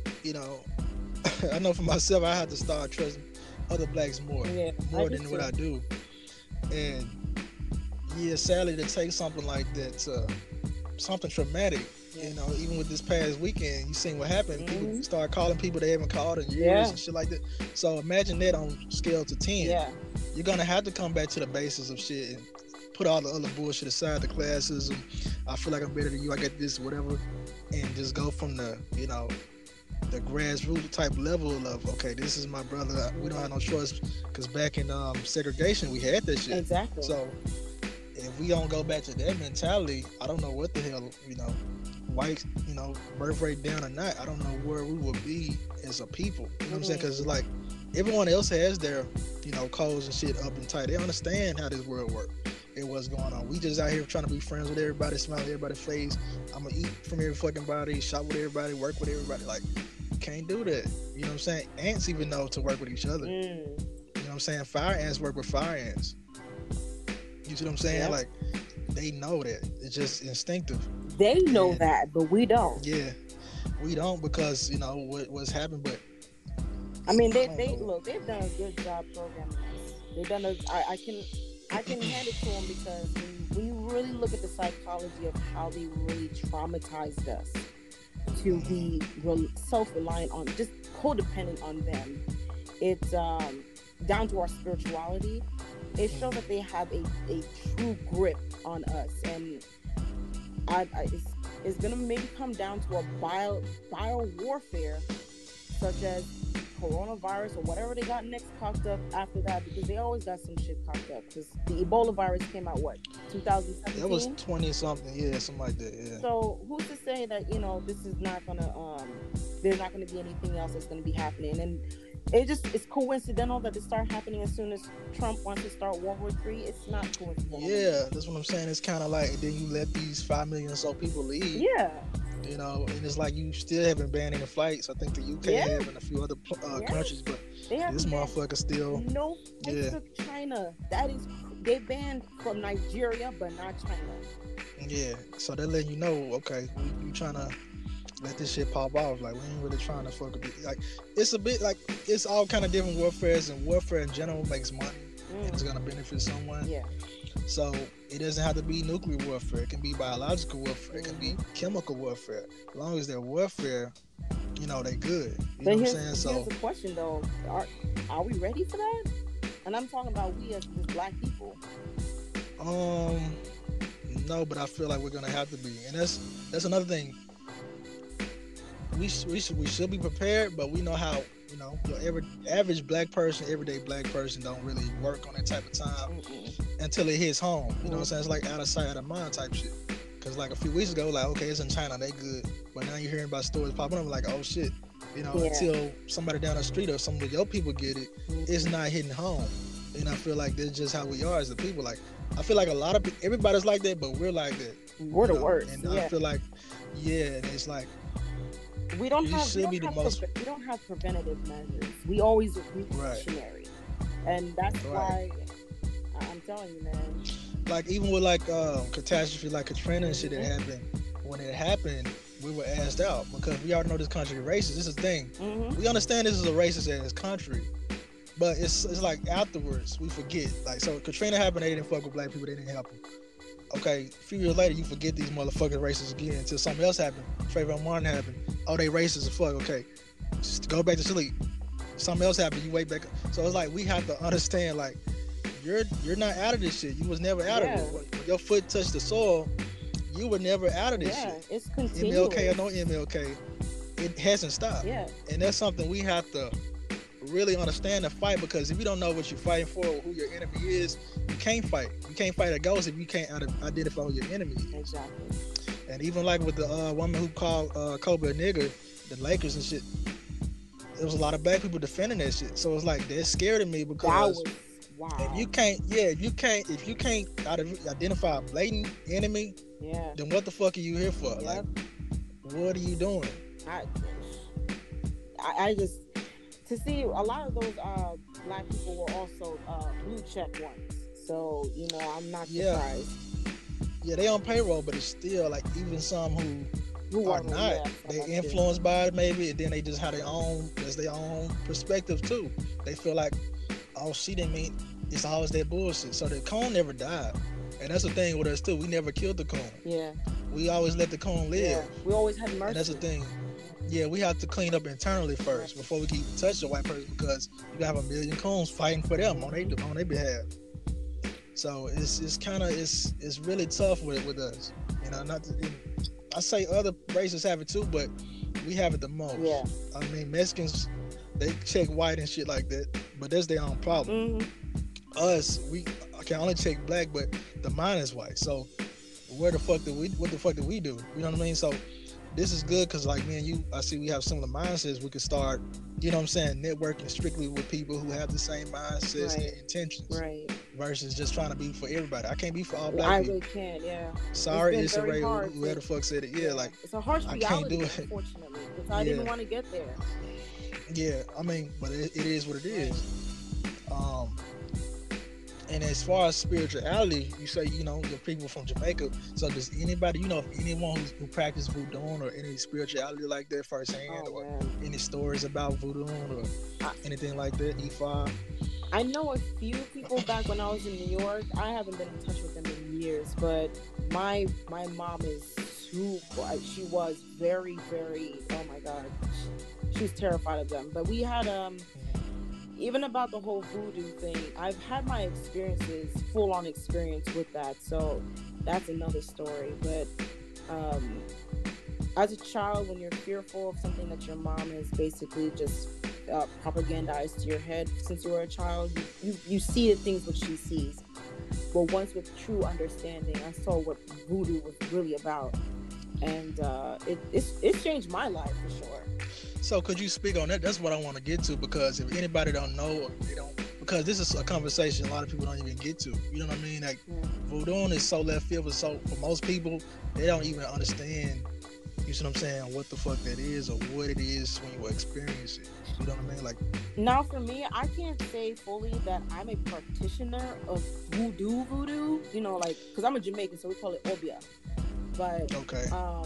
I know for myself, I have to start trusting other blacks more Yeah, than what I do. And yeah, sadly, to take something like that, something traumatic. Yeah. Even with this past weekend, you seen what happened. People Mhm. start calling people they haven't called in years Yeah. and shit like that. So imagine that on scale to 10. Yeah. You're gonna have to come back to the basis of shit and put all the other bullshit aside, the classism. I feel like I'm better than you. I get this, whatever, and just go from the the grassroots type level of, okay, this is my brother. We don't have no choice, because back in segregation we had that shit. Exactly. So if we don't go back to that mentality, I don't know what the hell, white, birth rate down or not, I don't know where we will be as a people. You know what I'm saying? Because it's like everyone else has their, codes and shit up and tight. They understand how this world works and what's going on. We just out here trying to be friends with everybody, smile at everybody's face. I'm gonna eat from every fucking body, shop with everybody, work with everybody. Like, can't do that. You know what I'm saying? Ants even know to work with each other. You know what I'm saying? Fire ants work with fire ants. You see what I'm saying? Yep. Like, they know that. It's just instinctive. They know And- that, but we don't. Yeah, we don't, because what's happened. But I mean, I don't they know. look, they've done a good job programming us. They've done I can hand it to them, because when you really look at the psychology of how they really traumatized us, to be self-reliant on, just codependent on them. It's down to our spirituality. It shows that they have a true grip on us, and it's gonna maybe come down to a bio warfare, such as coronavirus or whatever they got next cocked up after that, because they always got some shit cocked up. Because the Ebola virus came out, what, 2017? That was 20 something, yeah, something like that, yeah. So who's to say that, you know, this is not gonna there's not gonna be anything else that's gonna be happening? And it's coincidental that it started happening as soon as Trump wants to start World War III. It's not coincidental. Yeah, that's what I'm saying. It's kind of like, then you let these 5 million or so people leave. Yeah. You know, and it's like you still haven't banned any flights. I think the UK have and a few other countries, but this motherfucker still. No flights to China. That is, they banned from Nigeria, but not China. Yeah, so they're letting you know, okay, you trying to let this shit pop off. Like, we ain't really trying to fuck a bit. Like, it's a bit like, it's all kind of different warfares, and warfare in general makes money and it's gonna benefit someone. Yeah. So it doesn't have to be nuclear warfare. It can be biological warfare. It can be chemical warfare. As long as they're warfare, you know, they good. You know what I'm saying? So here's the question though: Are we ready for that? And I'm talking about we as black people. No, but I feel like we're gonna have to be, and that's another thing. We should be prepared, but we know how, you know, your average black person, everyday black person don't really work on that type of time until it hits home. You know what I'm saying? It's like out of sight, out of mind type shit. Cause like a few weeks ago, like, okay, it's in China, they good, but now you're hearing about stories popping up like, oh shit, you know, until somebody down the street or some of your people get it, it's not hitting home. And I feel like that's just how we are as the people. Like, I feel like a lot of everybody's like that, but we're like that. We're the worst. And I feel like, and it's like, we don't have preventative measures. We always reactionary, and that's why I'm telling you, man. Like, even with like catastrophe like Katrina and shit that happened, when it happened, we were asked out because we already know this country is racist. This is the thing. We understand this is a racist ass country, but it's like afterwards we forget. Like, so Katrina happened, they didn't fuck with black people, they didn't help them. Okay, a few years later, you forget these motherfuckers racist again until something else happened. Trayvon Martin happened. Oh, they racist as fuck. Okay, just go back to sleep. Something else happened. You wake back up. So it's like we have to understand, like, you're not out of this shit. You was never out of it. When your foot touched the soil, you were never out of this shit. It's continuous. MLK or no MLK, it hasn't stopped. Yeah. And that's something we have to really understand and fight, because if you don't know what you're fighting for or who your enemy is, you can't fight. You can't fight a ghost if you can't identify who your enemy is. Exactly. And even like with the woman who called Kobe a nigger, the Lakers and shit, there was a lot of black people defending that shit. So it's like, they're scared of me because if you can't identify a blatant enemy, then what the fuck are you here for? Like, what are you doing? I just, to see a lot of those black people were also blue check ones. So, you know, I'm not surprised. Yeah, they on payroll, but it's still like, even some who are not, they influenced by it maybe, and then they just have their own perspective too. They feel like, oh, she didn't mean, it's always that bullshit. So the coon never died. And that's the thing with us too. We never killed the coon. Yeah. We always let the coon live. Yeah. We always had mercy. And that's the thing. Yeah, we have to clean up internally first before we can touch the white person, because you have a million coons fighting for them on their behalf. So it's really tough with us. You know, I say other races have it too, but we have it the most. Yeah. I mean, Mexicans, they check white and shit like that, but that's their own problem. Us, we can only check black, but the mind is white. So what the fuck did we do? You know what I mean? So this is good, because like me and you, I see we have similar mindsets. We could start, you know what I'm saying, networking strictly with people who have the same mindsets and intentions. Right. Versus just trying to be for everybody. I can't be for all black people. I really can't, yeah. Sorry, Issa Rae, whoever the fuck said it. Yeah, like, it's a harsh reality, I can't do it, unfortunately, because I didn't want to get there. Yeah, I mean, but it is what it is. And as far as spirituality, you say, you know, your people from Jamaica. So does anybody, you know, if anyone who practices voodoo or any spirituality like that firsthand, or any stories about voodoo or anything like that, Ifa? I know a few people back when I was in New York. I haven't been in touch with them in years, but my mom is she was very, very, oh my god, she's terrified of them. But we had even about the whole voodoo thing, I've had my experiences, full on experience with that. So that's another story. But um, as a child, when you're fearful of something that your mom has basically just propagandized to your head since you were a child, you see the things what she sees. But once with true understanding, I saw what voodoo was really about, and it's changed my life for sure. So could you speak on that? That's what I want to get to, because if anybody don't know, or they don't, because this is a conversation a lot of people don't even get to. You know what I mean? Like voodoo is so left field, so for most people, they don't even understand. You see what I'm saying? What the fuck that is, or what it is when you experience it. You know what I mean? Like, Now, for me, I can't say fully that I'm a practitioner of voodoo. You know, like because I'm a Jamaican, so we call it obia. But okay,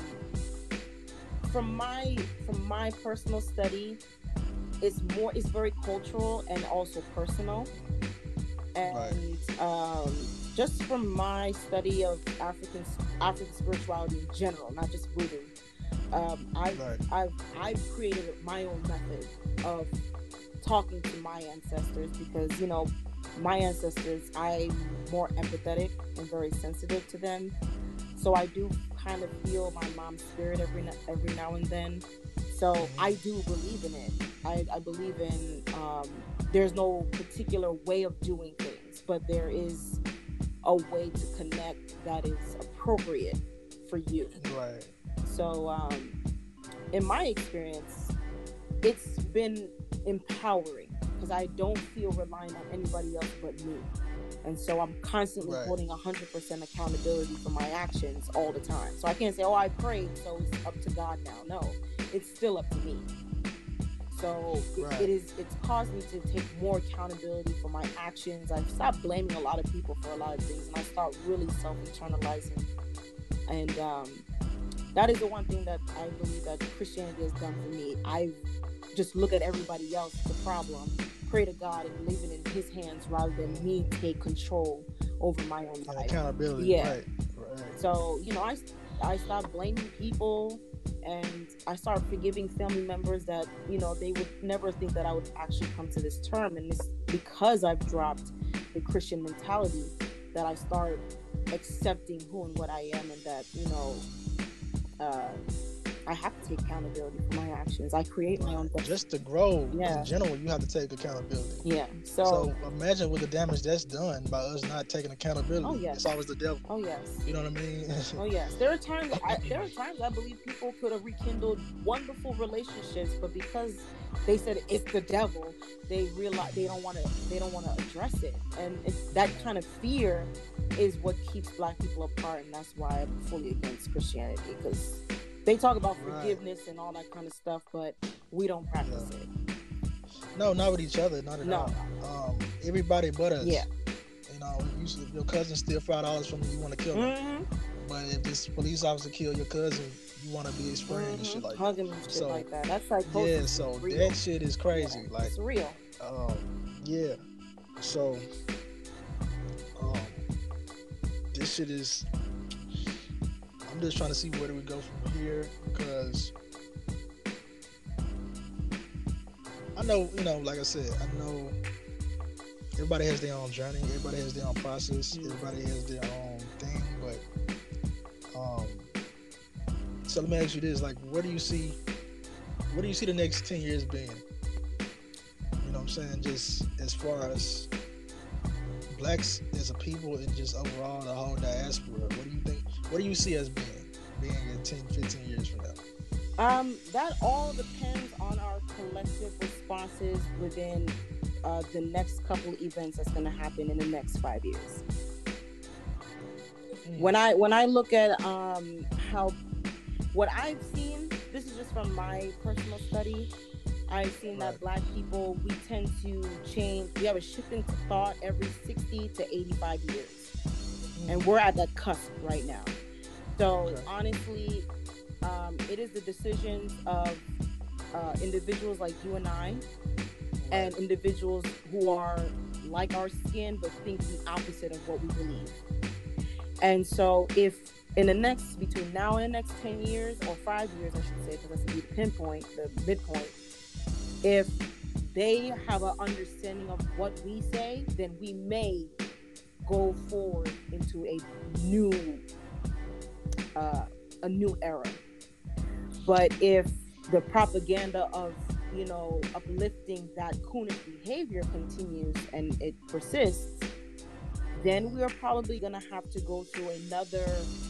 from my personal study, it's very cultural and also personal. right, And just from my study of African spirituality in general, not just voodoo, right, I've created my own method of talking to my ancestors, because my ancestors, I'm more empathetic and very sensitive to them, so I do kind of feel my mom's spirit every now and then. So I do believe in it. I believe in there's no particular way of doing things, but there is a way to connect that is appropriate for you. right. So in my experience, it's been empowering because I don't feel reliant on anybody else but me. And so I'm constantly Right. holding 100% accountability for my actions all the time. So I can't say, oh, I prayed, so it's up to God now. No, it's still up to me. So Right. it's caused me to take more accountability for my actions. I've stopped blaming a lot of people for a lot of things, and I start really self-internalizing. And that is the one thing that I believe that Christianity has done for me. I just look at everybody else as a problem, pray to God, and leave it in His hands rather than me take control over my own And life. accountability. Yeah. Right. Right. So I stopped blaming people, and I started forgiving family members that they would never think that I would actually come to this term. And it's because I've dropped the Christian mentality that I started accepting who and what I am, and that I have to take accountability for my actions. I create my own destiny. Just to grow Yeah. in general, you have to take accountability. Yeah. So imagine what the damage that's done by us not taking accountability. Oh, yes. It's always the devil. Oh yes. You know what I mean? Oh yes. There are times I believe people could have rekindled wonderful relationships, but because they said it's the devil, they realize they don't want to address it, and that kind of fear is what keeps Black people apart, and that's why I'm fully against Christianity, because they talk about Right. forgiveness and all that kind of stuff, but we don't practice it. No, not with each other, not at No. all. Everybody but us. Yeah. You know, if your cousin steal $5 from you, you want to kill him. Mm-hmm. But if this police officer kill your cousin, you want to be his friend and shit like that. Hug him and shit So, like that. That's like Yeah, so that shit is crazy. Yeah, Like, it's real. yeah. So, this shit is. I'm just trying to see where do we go from here, because I know, like I said, I know everybody has their own journey, everybody has their own process, everybody has their own thing, but so let me ask you this: like, where do you see the next 10 years being? You know what I'm saying? Just as far as Blacks as a people and just overall the whole diaspora, what do you think? What do you see us being in 10, 15 years from now? That all depends on our collective responses within the next couple events that's going to happen in the next 5 years. When I look at how what I've seen, this is just from my personal study. I've seen that Black people, we tend to change. We have a shift in thought every 60 to 85 years, and we're at that cusp right now. So honestly, it is the decisions of individuals like you and I, and individuals who are like our skin but think the opposite of what we believe. And so if in the next, between now and the next 10 years or 5 years, I should say, because that's the pinpoint, the midpoint, if they have an understanding of what we say, then we may go forward into a new era. But if the propaganda of, uplifting that coonish behavior continues and it persists, then we are probably going to have to go through another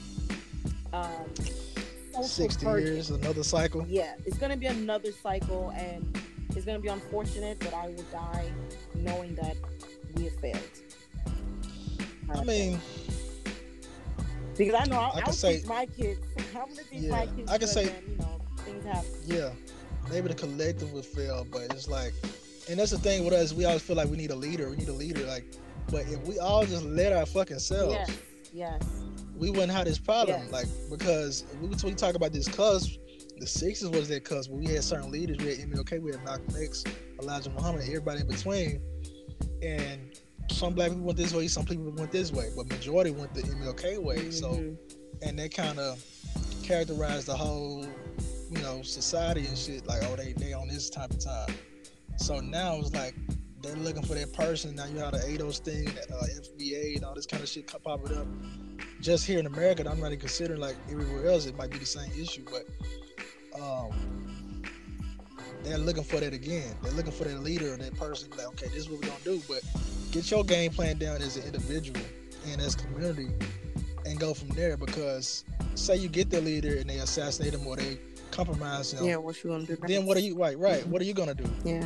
social 60 purging. years, another cycle. Yeah, it's going to be another cycle, and it's going to be unfortunate, but I will die knowing that we have failed. I mean, because I know I I'll say, teach my kids. I'm going to teach yeah, my kids. I can say, then, things happen. yeah, maybe the collective would fail, but it's like, and that's the thing with us. We always feel like we need a leader. Like, but if we all just let our fucking selves, yes, we wouldn't have this problem. Yes. Like, because we talk about this cusp. The 60s was that cusp where we had certain leaders. We had MLK, we had Malcolm X, Elijah Muhammad, everybody in between. And some black people went this way, some people went this way, but majority went the MLK way. Mm-hmm. So, and that kind of characterized the whole, society and shit. Like, oh, they on this type of time. So now it's like they're looking for that person. Now you have the ADOS thing, that FBA, and all this kind of shit popping up. Just here in America, I'm not even considering like everywhere else. It might be the same issue, but they're looking for that again. They're looking for that leader, that person. Like, okay, this is what we're gonna do. But get your game plan down as an individual and as a community, and go from there. Because say you get the leader and they assassinate him or they compromise him. Yeah, what you gonna do? Then what are you right? What are you gonna do? Yeah.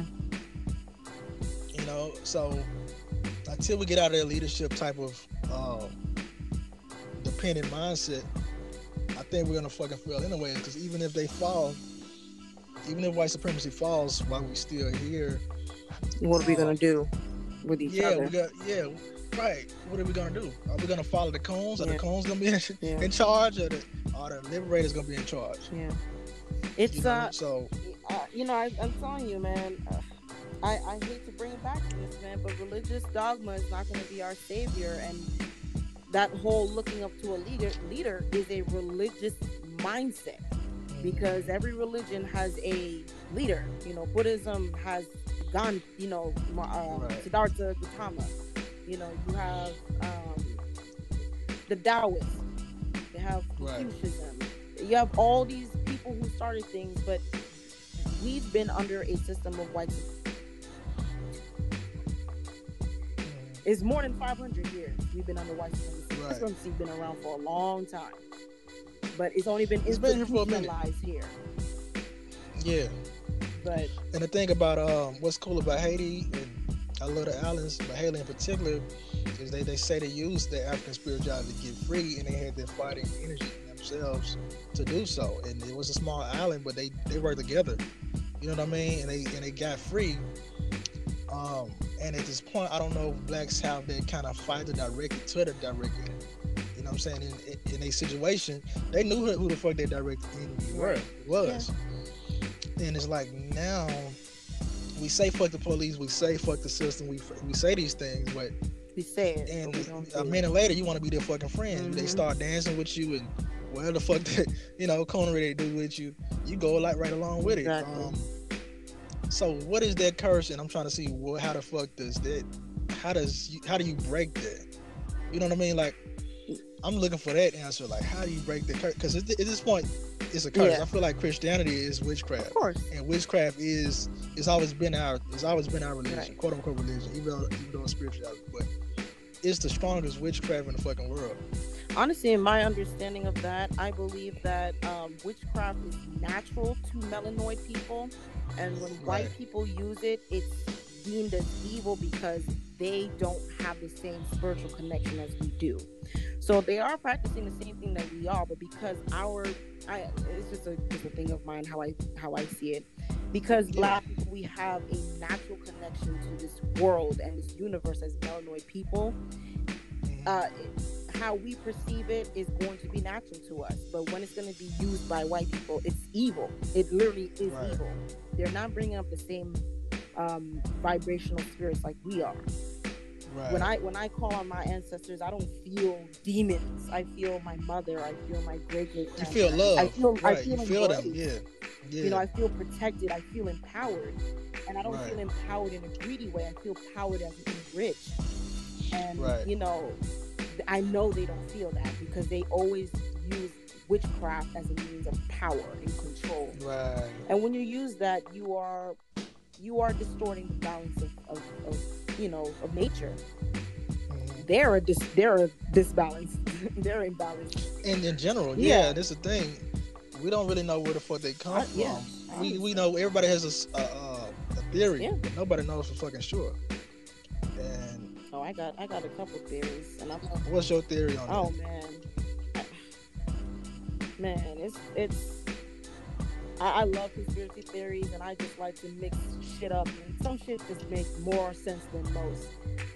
So until we get out of that leadership type of dependent mindset, I think we're gonna fucking fail anyway. Because even if they fall, even if white supremacy falls while we still here, what are we gonna do with each other? Right. What are we gonna do? Are we gonna follow the coons? Are the coons gonna be in charge, or the liberators gonna be in charge? Yeah. It's I'm telling you, man. I hate to bring it back to this, man, but religious dogma is not going to be our savior, and that whole looking up to a leader is a religious mindset, because every religion has a leader. Buddhism has Gandhi, Siddhartha Gautama. You have the Taoists. You have Confucianism. You have all these people who started things, but we've been under a system of white supremacy. It's more than 500 years we've been under white supremacy. White supremacy has been around for a long time, but it's only been institutionalized here. Yeah. But and the thing about what's cool about Haiti, and I love the islands, but Haiti in particular, is they say they used their African spirituality to get free, and they had their fighting energy in themselves to do so. And it was a small island, but they worked together. You know what I mean? And they got free. And at this point, I don't know if blacks have that kind of fight to direct to the direct enemy. You know what I'm saying? In a situation, they knew who the fuck their direct enemy was. Yeah. And it's like now we say fuck the police, we say fuck the system, we say these things, but we say it, and a minute later you want to be their fucking friend. Mm-hmm. They start dancing with you and whatever the fuck that coonery they do with you, you go right along with it. So what is that curse? And I'm trying to see how the fuck does that? How do you break that? You know what I mean? Like, I'm looking for that answer. Like, how do you break the curse? Because at this point, it's a curse. Yeah. I feel like Christianity is witchcraft. Of course. And witchcraft it's always been our religion, quote unquote religion, even though it's spirituality. But it's the strongest witchcraft in the fucking world. Honestly, in my understanding of that, I believe that witchcraft is natural to melanoid people, and when white people use it, it's deemed as evil because they don't have the same spiritual connection as we do. So they are practicing the same thing that we are, but because it's just a thing of mine how I see it. Because black people, we have a natural connection to this world and this universe as melanoid people. How we perceive it is going to be natural to us, but when it's going to be used by white people, it's evil. It literally is evil. They're not bringing up the same vibrational spirits like we are. Right. When I call on my ancestors, I don't feel demons. I feel my mother. I feel my great You feel grandparents. love. I Right. You feel feel them. embraced. Yeah. You know, Yeah. I feel protected. I feel empowered, and I don't Right. feel empowered in a greedy way. I feel empowered as enriched. And Right. you know, I know they don't feel that because they always use witchcraft as a means of power and control. Right. And when you use that, you are distorting the balance of you know, of nature. Mhm. They're disbalanced. They're imbalanced. And in general, Yeah. that's the thing. We don't really know where the fuck they come Yeah. from. We know everybody has a theory, Yeah. but nobody knows for fucking sure. And Oh, I got a couple theories, and I'm. what's your theory on Oh that? man, it's. I love conspiracy theories, and I just like to mix shit up, and some shit just makes more sense than most.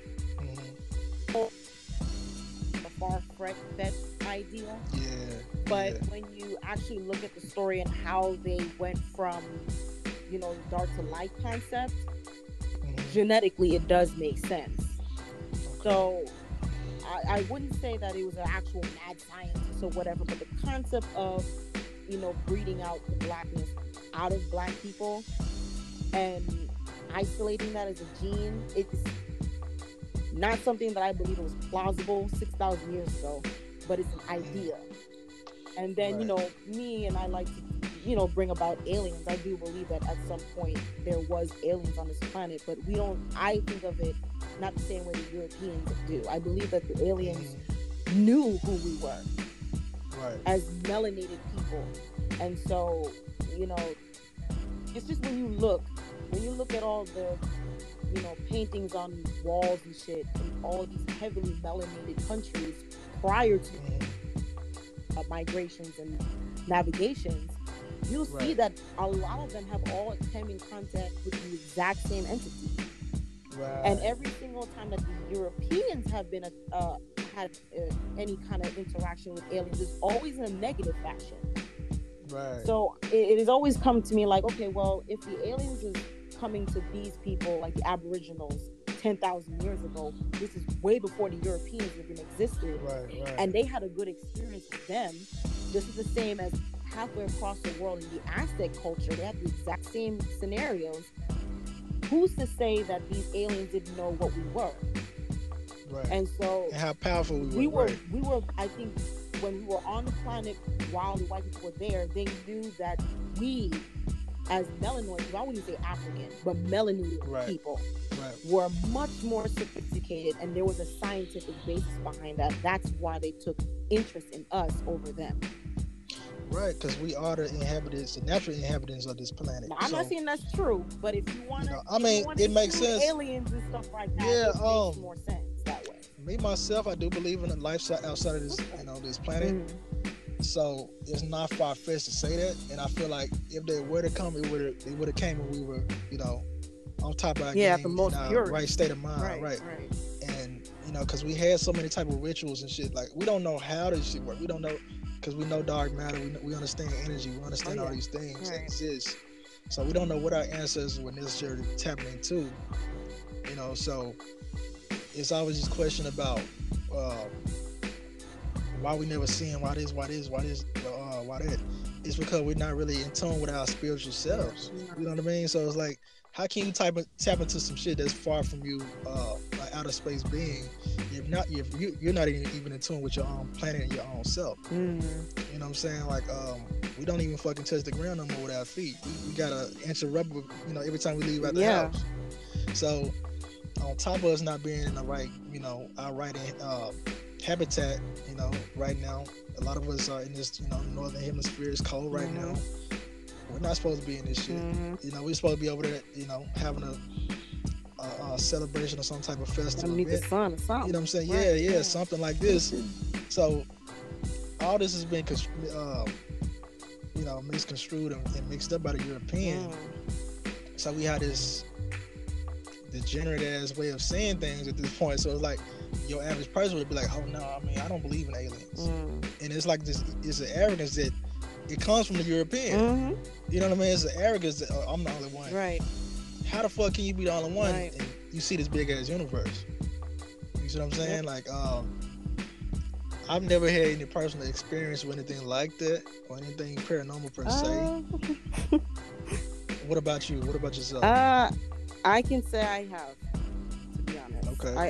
Mhm. A far-fetched idea, Yeah. but yeah. when you actually look at the story and how they went from, you know, dark to light concept, Mhm. genetically it does make sense. Okay. So I wouldn't say that it was an actual mad scientist or whatever, but the concept of, you know, breeding out the blackness out of black people and isolating that as a gene, it's not something that I believe was plausible 6,000 years ago, but it's an idea. And then, Right. you know, me and I like to, you know, bring about aliens. I do believe that at some point there was aliens on this planet, but we don't, I think of it not the same way the Europeans do. I believe that the aliens knew who we were Right. as melanated people. And so, you know, it's just when you look at all the, you know, paintings on walls and shit in all these heavily melanated countries prior to migrations and navigations, you'll see Right. that a lot of them have all come in contact with the exact same entity. Right. And every single time that the Europeans have been had any kind of interaction with aliens, it's always in a negative fashion. Right. So it has always come to me like, okay, well, if the aliens is coming to these people, like the Aboriginals, 10,000 years ago, this is way before the Europeans even existed, Right. Right. and they had a good experience with them. This is the same as halfway across the world in the Aztec culture. They have the exact same scenarios. Who's to say that these aliens didn't know what we were? Right. And so And how powerful we were. Right. we were, I think, when we were on the planet while the white people were there, they knew that we, as melanoids, I wouldn't say African, but melanated Right. people, Right. were much more sophisticated, and there was a scientific basis behind that. That's why they took interest in us over them. Right, because we are the inhabitants, the natural inhabitants of this planet. Now, I'm not saying that's true, but if you want to, You know, I mean, it makes sense. Aliens and stuff like that, Yeah, it makes more sense that way. Me myself, I do believe in a life outside of this, this planet. Mhm. So it's not far fetched to say that, and I feel like if they were to come, it would have came when we were, on top of our Yeah, game, the most in our pure right state of mind, right? And because we had so many type of rituals and shit, like we don't know how this shit work. We don't know because we know dark matter, we understand energy, we understand all these things that exist. So we don't know what our ancestors were necessarily tapping into, So it's always this question about why we never seeing why that. It's because we're not really in tune with our spiritual selves. You know what I mean? So it's like, how can you tap into some shit that's far from you, like outer space being, if you're not even in tune with your own planet and your own self? Mm-hmm. You know what I'm saying? Like, we don't even fucking touch the ground no more with our feet. We got an inch of rubber, every time we leave out the house. So on top of us not being in the right, our right habitat, right now, a lot of us are in this, northern hemisphere. It's cold right now. We're not supposed to be in this shit. We're supposed to be over there, having a celebration or some type of festival. Meet the sun or something. You know what I'm saying? Right. Yeah, something like this. So all this has been, misconstrued and mixed up by the European. So we had this degenerate ass way of saying things at this point. So it's like your average person would be like, oh no, I don't believe in aliens. And it's like this, it's an arrogance that it comes from the European. You know what I mean? It's an arrogance that I'm the only one. Right. How the fuck can you be the only one and you see this big ass universe? You see what I'm Yep. saying? I've never had any personal experience with anything like that or anything paranormal per se. Uh, What about you? What about yourself? uh, I can say I have, to be honest. Okay.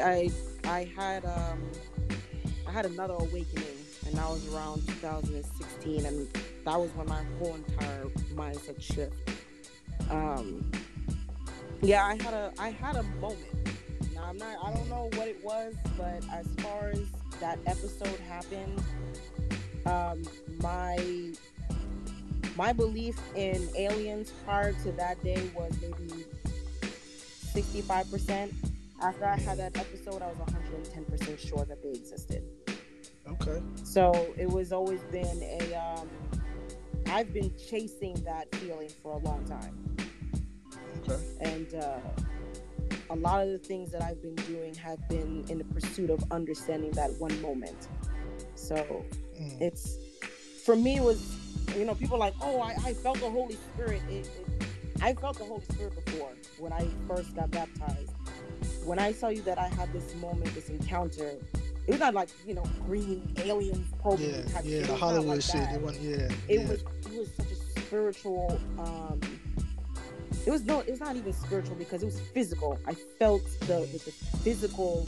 I had another awakening, and that was around 2016, and that was when my whole entire mindset shift. Um, yeah, I had a moment. Now I don't know what it was, but as far as that episode happened, um, my my belief in aliens prior to that day was maybe 65%. After I had that episode, I was 110% sure that they existed. Okay. So it was always been I've been chasing that feeling for a long time. Okay. And a lot of the things that I've been doing have been in the pursuit of understanding that one moment. So it's, for me, it was, people are like, oh, I felt the Holy Spirit. I felt the Holy Spirit before when I first got baptized. When I saw you that I had this moment, this encounter, it was not like, green aliens probing Yeah. type Yeah. shit. The It was not Hollywood like shit. that. It wasn't. Yeah. It Yeah. was such a spiritual. It was not even spiritual because it was physical. I felt the physical,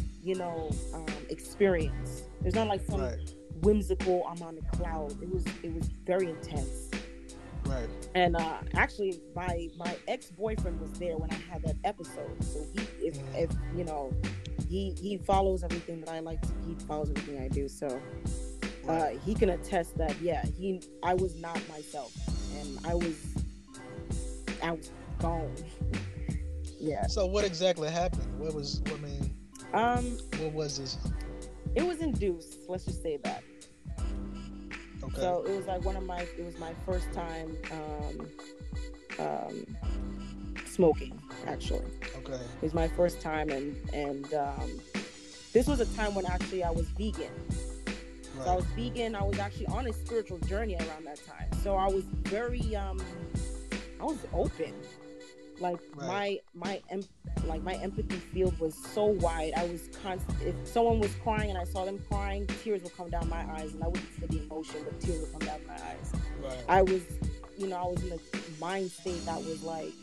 experience. It's not like some Right. whimsical, I'm on a cloud. It was very intense. Right. And actually, my ex-boyfriend was there when I had that episode. So if he follows everything that I like. He follows everything I do. So Right. he can attest that. Yeah, I was not myself, and I was gone. Yeah. So what exactly happened? What was? I mean, Um, what was this? it was induced. Let's just say that. Okay. So it was like it was my first time smoking, actually. Okay. It was my first time, and this was a time when actually I was vegan. Right. So I was vegan. I was actually on a spiritual journey around that time. So I was very I was open. Like Right. my empathy field was so wide. I was constant. If someone was crying and I saw them crying, tears would come down my eyes, and I wouldn't feel the emotion, but tears would come down my eyes. Right. I was in a mind state that was like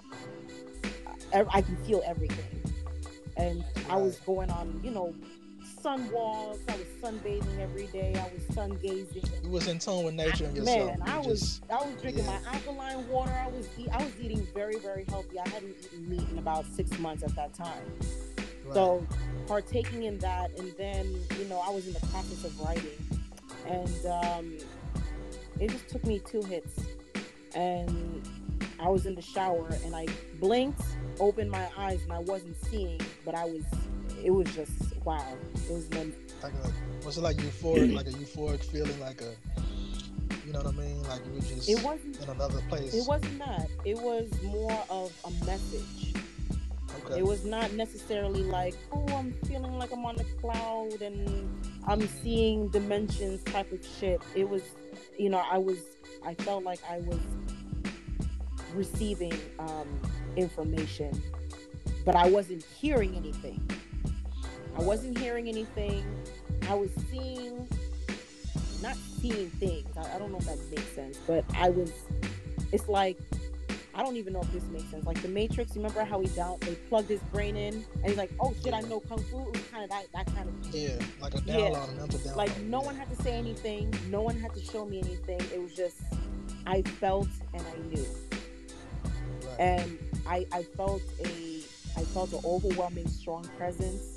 I can feel everything, and I was going on sun walks. I was sunbathing every day. I was sun gazing. You was in tune with nature and yourself. Man, I was drinking my alkaline water. I was eating very, very healthy. I hadn't eaten meat in about 6 months at that time. Right. So partaking in that, and then I was in the process of writing, and it just took me 2 hits, and I was in the shower, and I blinked, opened my eyes, and I wasn't seeing, but it was just wow. It was was it like euphoric, like a euphoric feeling, you know what I mean? Like you were just in another place. It wasn't that. It was more of a message. Okay. It was not necessarily like, oh, I'm feeling like I'm on a cloud and I'm seeing dimensions type of shit. It was, I felt like I was receiving information, but I wasn't hearing anything. I wasn't hearing anything. I was not seeing things. I don't know if that makes sense, but it's like, I don't even know if this makes sense. Like the Matrix, remember how they plugged his brain in and he's like, oh shit, I know Kung Fu. It was kind of that kind of thing. Yeah, like a download, a mental download. Like no one had to say anything. No one had to show me anything. It was just, I felt and I knew. Right. And I felt an overwhelming strong presence.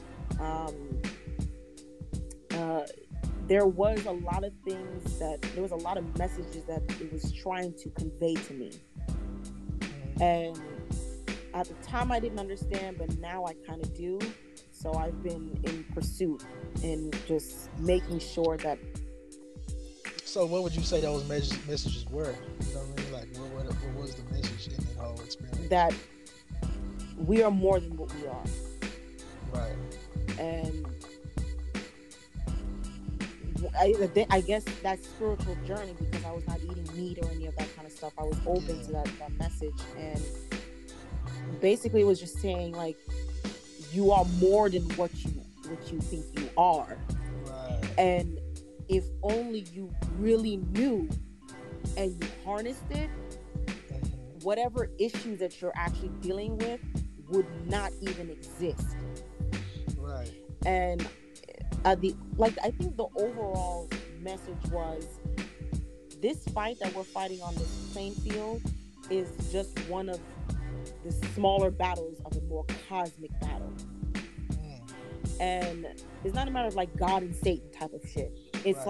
There was a lot of things there was a lot of messages that it was trying to convey to me. And at the time I didn't understand, but now I kind of do. So I've been in pursuit and just making sure that. So what would you say those messages were? You know what I mean? Like what was the message in that whole experience? That we are more than what we are. Right. And I guess that spiritual journey, because I was not eating meat or any of that kind of stuff, I was open to that message, and basically it was just saying like, you are more than what you think you are. Right. And if only you really knew and you harnessed it, whatever issues that you're actually dealing with would not even exist. Right. And I think the overall message was, this fight that we're fighting on this playing field is just one of the smaller battles of a more cosmic battle. And it's not a matter of like God and Satan type of shit. It's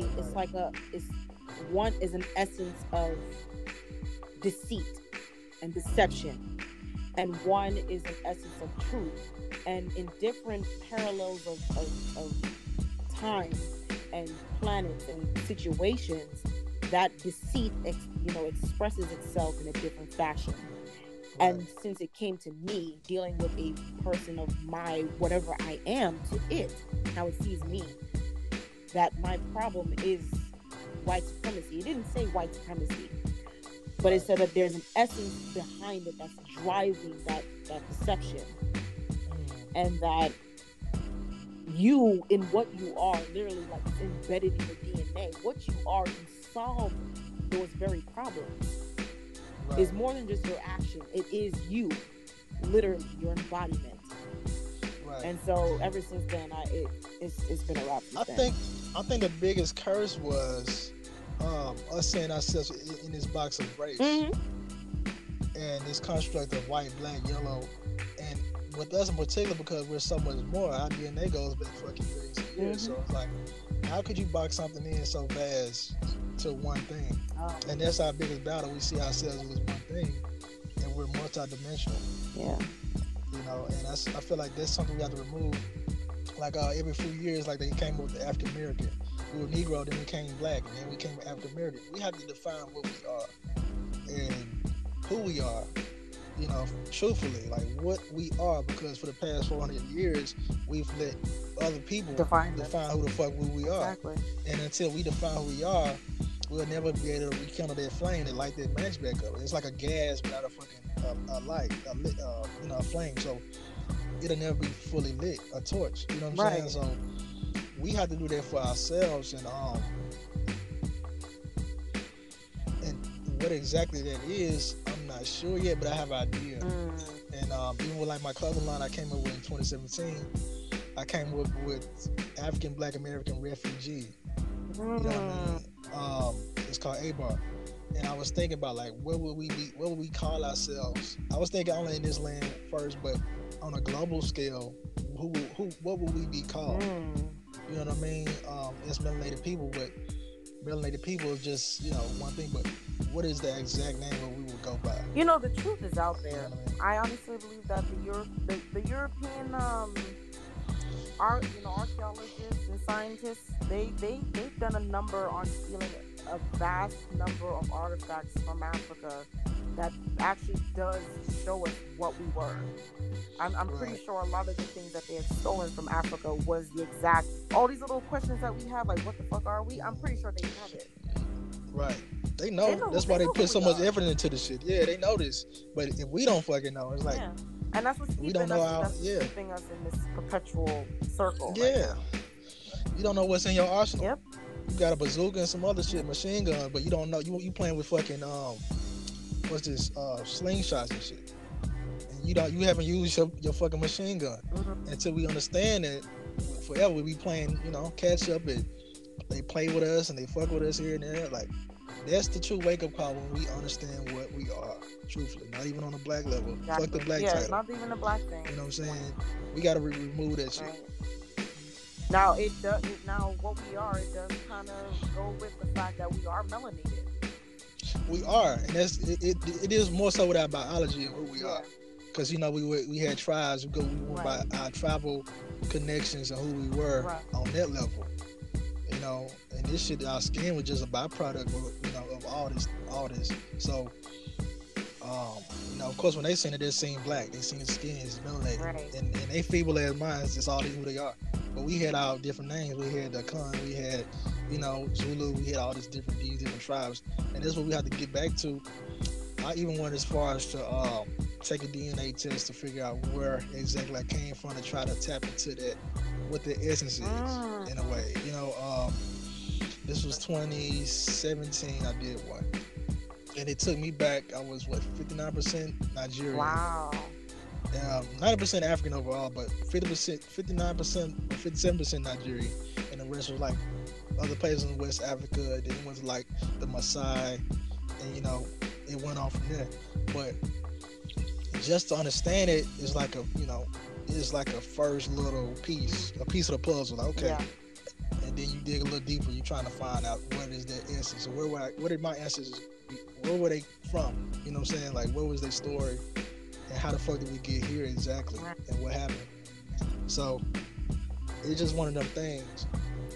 one is an essence of deceit and deception, and one is an essence of truth. And in different parallels of time and planets and situations, that deceit expresses itself in a different fashion. Right. And since it came to me dealing with a person of my whatever I am to it, how it sees me, that my problem is white supremacy. It didn't say white supremacy, but it said that there's an essence behind it that's driving that deception. And that you, in what you are, literally like embedded in your DNA, what you are can solve those very problems. Right. Is more than just your action. It is you, literally your embodiment. Right. And so ever since then, it's been a wrap. I think the biggest curse was us seeing ourselves in this box of race, and this construct of white, black, yellow, and with us in particular, because we're so much more. Our DNA goes back fucking crazy years. So it's like, how could you box something in so fast to one thing? And that's our biggest battle. We see ourselves as one thing, and we're multidimensional. Yeah. And I feel like that's something we have to remove. Like every few years, like they came up with the African American. We were Negro, then we became black, and then we became African American. We have to define what we are and who we are. Truthfully, like what we are, because for the past 400 years, we've let other people define who the fuck we are. Exactly. And until we define who we are, we'll never be able to rekindle that flame that light that match back up. It's like a gas without a fucking a light, a flame. So it'll never be fully lit, a torch. You know what I'm saying? So we have to do that for ourselves, and what exactly that is, I'm not sure yet, but I have an idea. And even with like my clothing line I came up with in 2017, I came up with African Black American Refugee. You know what I mean? It's called ABAR. And I was thinking about like, what would we call ourselves? I was thinking only in this land first, but on a global scale, what would we be called? You know what I mean? It's melanated people, but melanated people is just, one thing, but what is the exact name that we would go by? The truth is out there. You know what I mean? I honestly believe that the European archaeologists and scientists, they've done a number on stealing a vast number of artifacts from Africa that actually does show us what we were. I'm pretty sure a lot of the things that they have stolen from Africa was the exact, all these little questions that we have, like what the fuck are we? I'm pretty sure they have it. Right. They know. That's why they put so much effort into the shit. Yeah, they know this. But if we don't fucking know, it's like, and that's what's keeping, keeping us in this perpetual circle. Yeah. Right, you don't know what's in your arsenal. Yep. You got a bazooka and some other shit, machine gun, but you don't know. You playing with fucking slingshots and shit. And you haven't used your fucking machine gun. Until we understand that forever we be playing, catch up, and they play with us and they fuck with us here and there. Like, that's the true wake up call when we understand what we are, truthfully. Not even on a black level. Exactly. Fuck the black title. It's not even a black thing. You know what I'm saying? We gotta remove that shit. Right. Now it does. Now what we are, it does kind of go with the fact that we are melanated. We are, and it is more so with our biology and who we are. Because we had tribes. We went by our tribal connections and who we were on that level. And this shit, our skin was just a byproduct of all this. So, of course, when they seen it, they seen black. They seen the skin is melanated, and they feeble as minds. It's all who they are. But we had our different names. We had the Khan. We had, Zulu. We had all these different tribes, and that's what we have to get back to. I even went as far as to take a DNA test to figure out where exactly I came from to try to tap into that, what the essence is Mm. in a way. This was 2017. I did one, and it took me back. I was what 59% Nigerian, Wow. 90% African overall, but 50%, 59%, or 57% Nigerian, and the rest was like other places in West Africa. Then it was like the Maasai, and it went on from there. But just to understand it is like it's like a first little piece, a piece of the puzzle. Like, okay, Yeah. and then you dig a little deeper. You're trying to find out what is their essence, or where did my ancestors, where were they from? You know what I'm saying? Like, what was their story, and how the fuck did we get here exactly, and what happened? So it's just one of them things.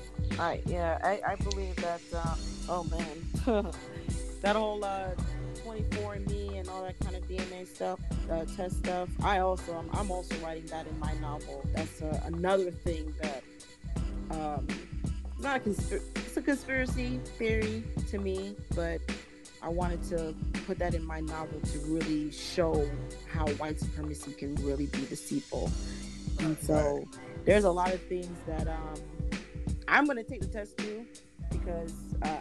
I believe that. Oh man, that whole 24andMe and all that kind of DNA stuff, test stuff. I'm also writing that in my novel. That's another thing that it's not it's a conspiracy theory to me, but I wanted to put that in my novel to really show how white supremacy can really be deceitful. And so there's a lot of things that I'm gonna take the test too, because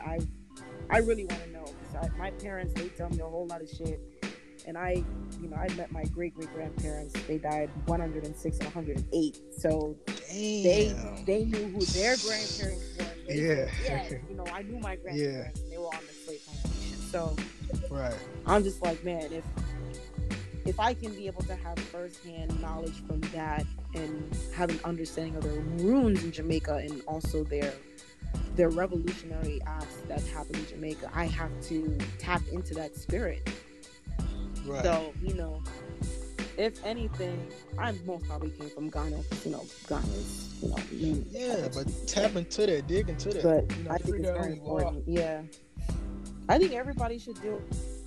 I really want to know. My parents, they tell me a whole lot of shit, and I met my great grandparents. They died 106 and 108, so Damn. they knew who their grandparents were. Yeah. I knew my grandparents. And they were on the slave plantation. So Right. I'm just like, man, if I can be able to have firsthand knowledge from that and have an understanding of the ruins in Jamaica and also their revolutionary acts that happened in Jamaica, I have to tap into that spirit. Right. So, if anything, I most probably came from Ghana. Ghana is, Yeah, but tap into that, dig into that. But I think figure it's out very who you are. important. Yeah. I think everybody should do.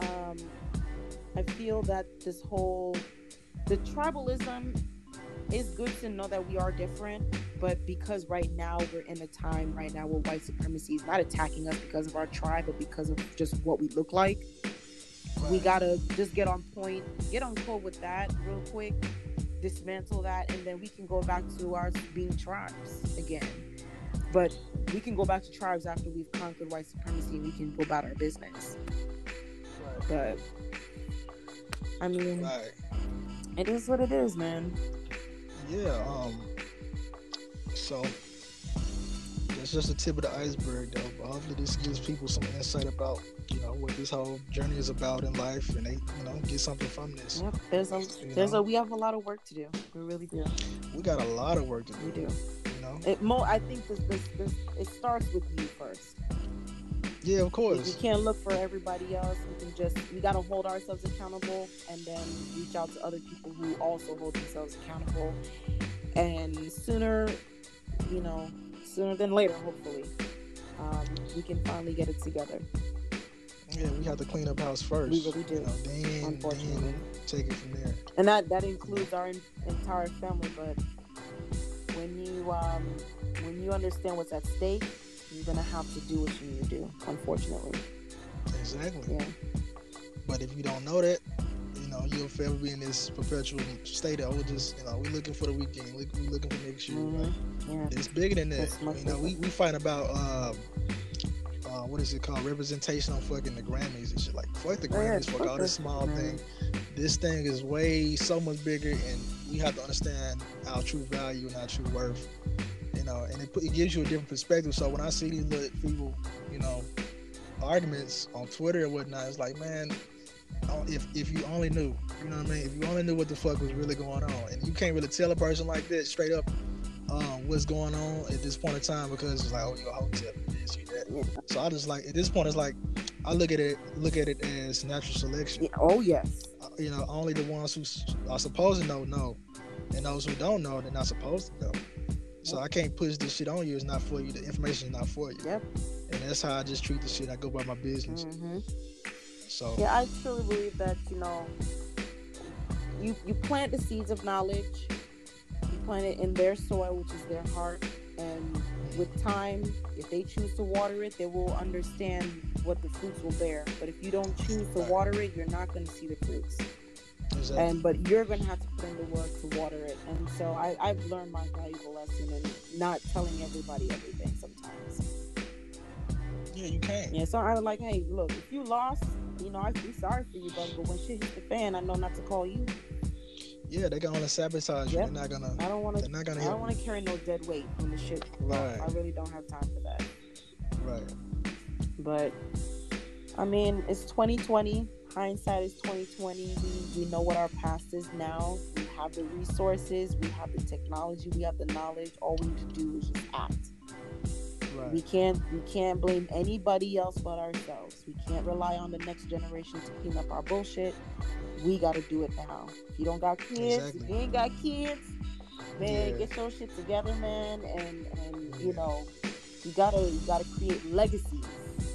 I feel that the tribalism is good to know that we are different, but because right now we're in a time right now where white supremacy is not attacking us because of our tribe, but because of just what we look like. We gotta just get on code with that real quick, dismantle that, and then we can go back to our being tribes again. But we can go back to tribes after we've conquered white supremacy, and we can go about our business. But I mean, it is what it is, man. Yeah. So that's just the tip of the iceberg, though. But hopefully, this gives people some insight about what this whole journey is about in life, and they get something from this. Yep. We have a lot of work to do. We really do. We got a lot of work to do. We do. I think this it starts with you first. Yeah, of course. We can't look for everybody else. We gotta hold ourselves accountable, and then reach out to other people who also hold themselves accountable. And sooner than later, hopefully, we can finally get it together. Yeah, we have to clean up house first. We really do. Unfortunately, then take it from there. And that includes our entire family. But when you understand what's at stake, you're gonna have to do what you need to do. Unfortunately. Exactly. Yeah. But if you don't know that, you'll forever be in this perpetual state of we're looking for the weekend. We're looking for next year. Mm-hmm. Right? Yeah. It's bigger than that. We fight about what is it called? Representation on fucking the Grammys and shit. Like fuck the Grammys, fuck all this small thing. This thing is so much bigger, and we have to understand our true value and our true worth. And it gives you a different perspective. So when I see these little people, arguments on Twitter and whatnot, it's like, man, if you only knew, you know what I mean? If you only knew what the fuck was really going on, and you can't really tell a person like that straight up what's going on at this point in time, because it's like, oh, you're a hotel, this, you that. Yeah. So I just like, at this point, it's like, I look at it as natural selection. Yeah. Oh yes. Only the ones who are supposed to know, and those who don't know, they're not supposed to know. So I can't push this shit on you. It's not for you. The information is not for you. Yep. And that's how I just treat the shit. I go by my business. Mm-hmm. So yeah, I truly believe that you plant the seeds of knowledge. You plant it in their soil, which is their heart, and with time, if they choose to water it, they will understand what the fruits will bear. But if you don't choose to water it, you're not going to see the fruits. Exactly. And but you're gonna have to put in the work to water it. And so I've learned my valuable lesson in not telling everybody everything sometimes. Yeah, you can't. Yeah, so I was like, hey, look, if you lost, I feel sorry for you, brother. But when shit hits the fan, I know not to call you. Yeah, they're gonna sabotage you. Yep. I don't want to. They're not gonna I don't help want you. to carry no dead weight when the shit fall off. Right. I really don't have time for that. Right. But I mean, it's 2020. Hindsight is 2020. We know what our past is now. We have the resources. We have the technology. We have the knowledge. All we need to do is just act. Right. We can't blame anybody else but ourselves. We can't rely on the next generation to clean up our bullshit. We got to do it now. If you don't got kids, if Exactly. you ain't got kids, man, Yeah. get your shit together, man. And Yeah. you gotta create legacies.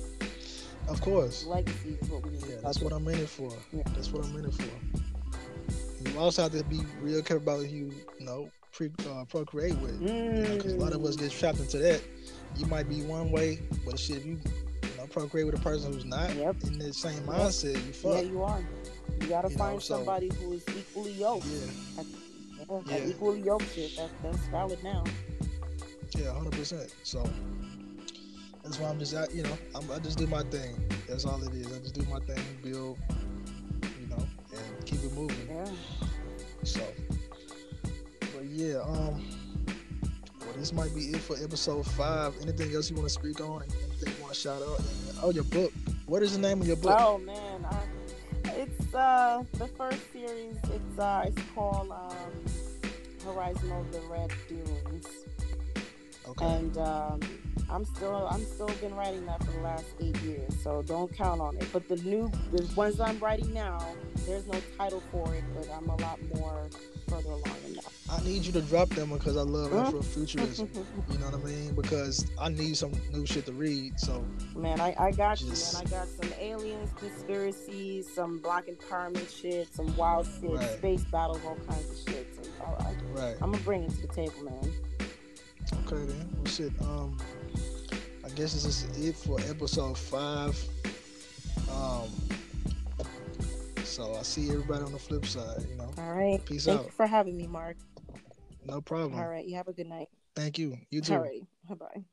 Of course. Legacies is what we need to Yeah, start that's what doing. I'm in it for. Yeah. That's what I'm in it for. You also have to be real careful about who procreate with. Because a lot of us Mm. get trapped into that. You might be one way, but shit, if you procreate with a person who's not Yep. in the same Yep. mindset, you Yeah, fuck. you are. You gotta find So somebody who is equally yoked. yeah, That, yeah, that yeah, equally yoked shit. That's valid now. yeah, 100%. So that's why I'm just out. I just do my thing. That's all it is. I just do my thing, build, and keep it moving. Yeah. So, but yeah, well, this might be it for episode 5. Anything else you want to speak on? Anything you want to shout out? Oh, your book. What is the name of your book? Oh man, it's the first series. It's called Horizon of the Red Dunes, Okay. and I'm still been writing that for the last 8 years. So don't count on it. But the ones I'm writing now, there's no title for it, but I'm a lot more further along in that. I need you to drop them because I love Afrofuturism. You know what I mean? Because I need some new shit to read. So Man, I got you, man. just I got some aliens, conspiracies, some black empowerment shit, some wild shit, right, space battles, all kinds of shit. So, right. I'm gonna bring it to the table, man. Okay then. Well, shit. I guess this is it for episode 5. Um, so I see everybody on the flip side. All right. Peace Thank out. you for having me, Mark. No All problem. right. You have a good night. Thank you. You All too. righty. Bye bye.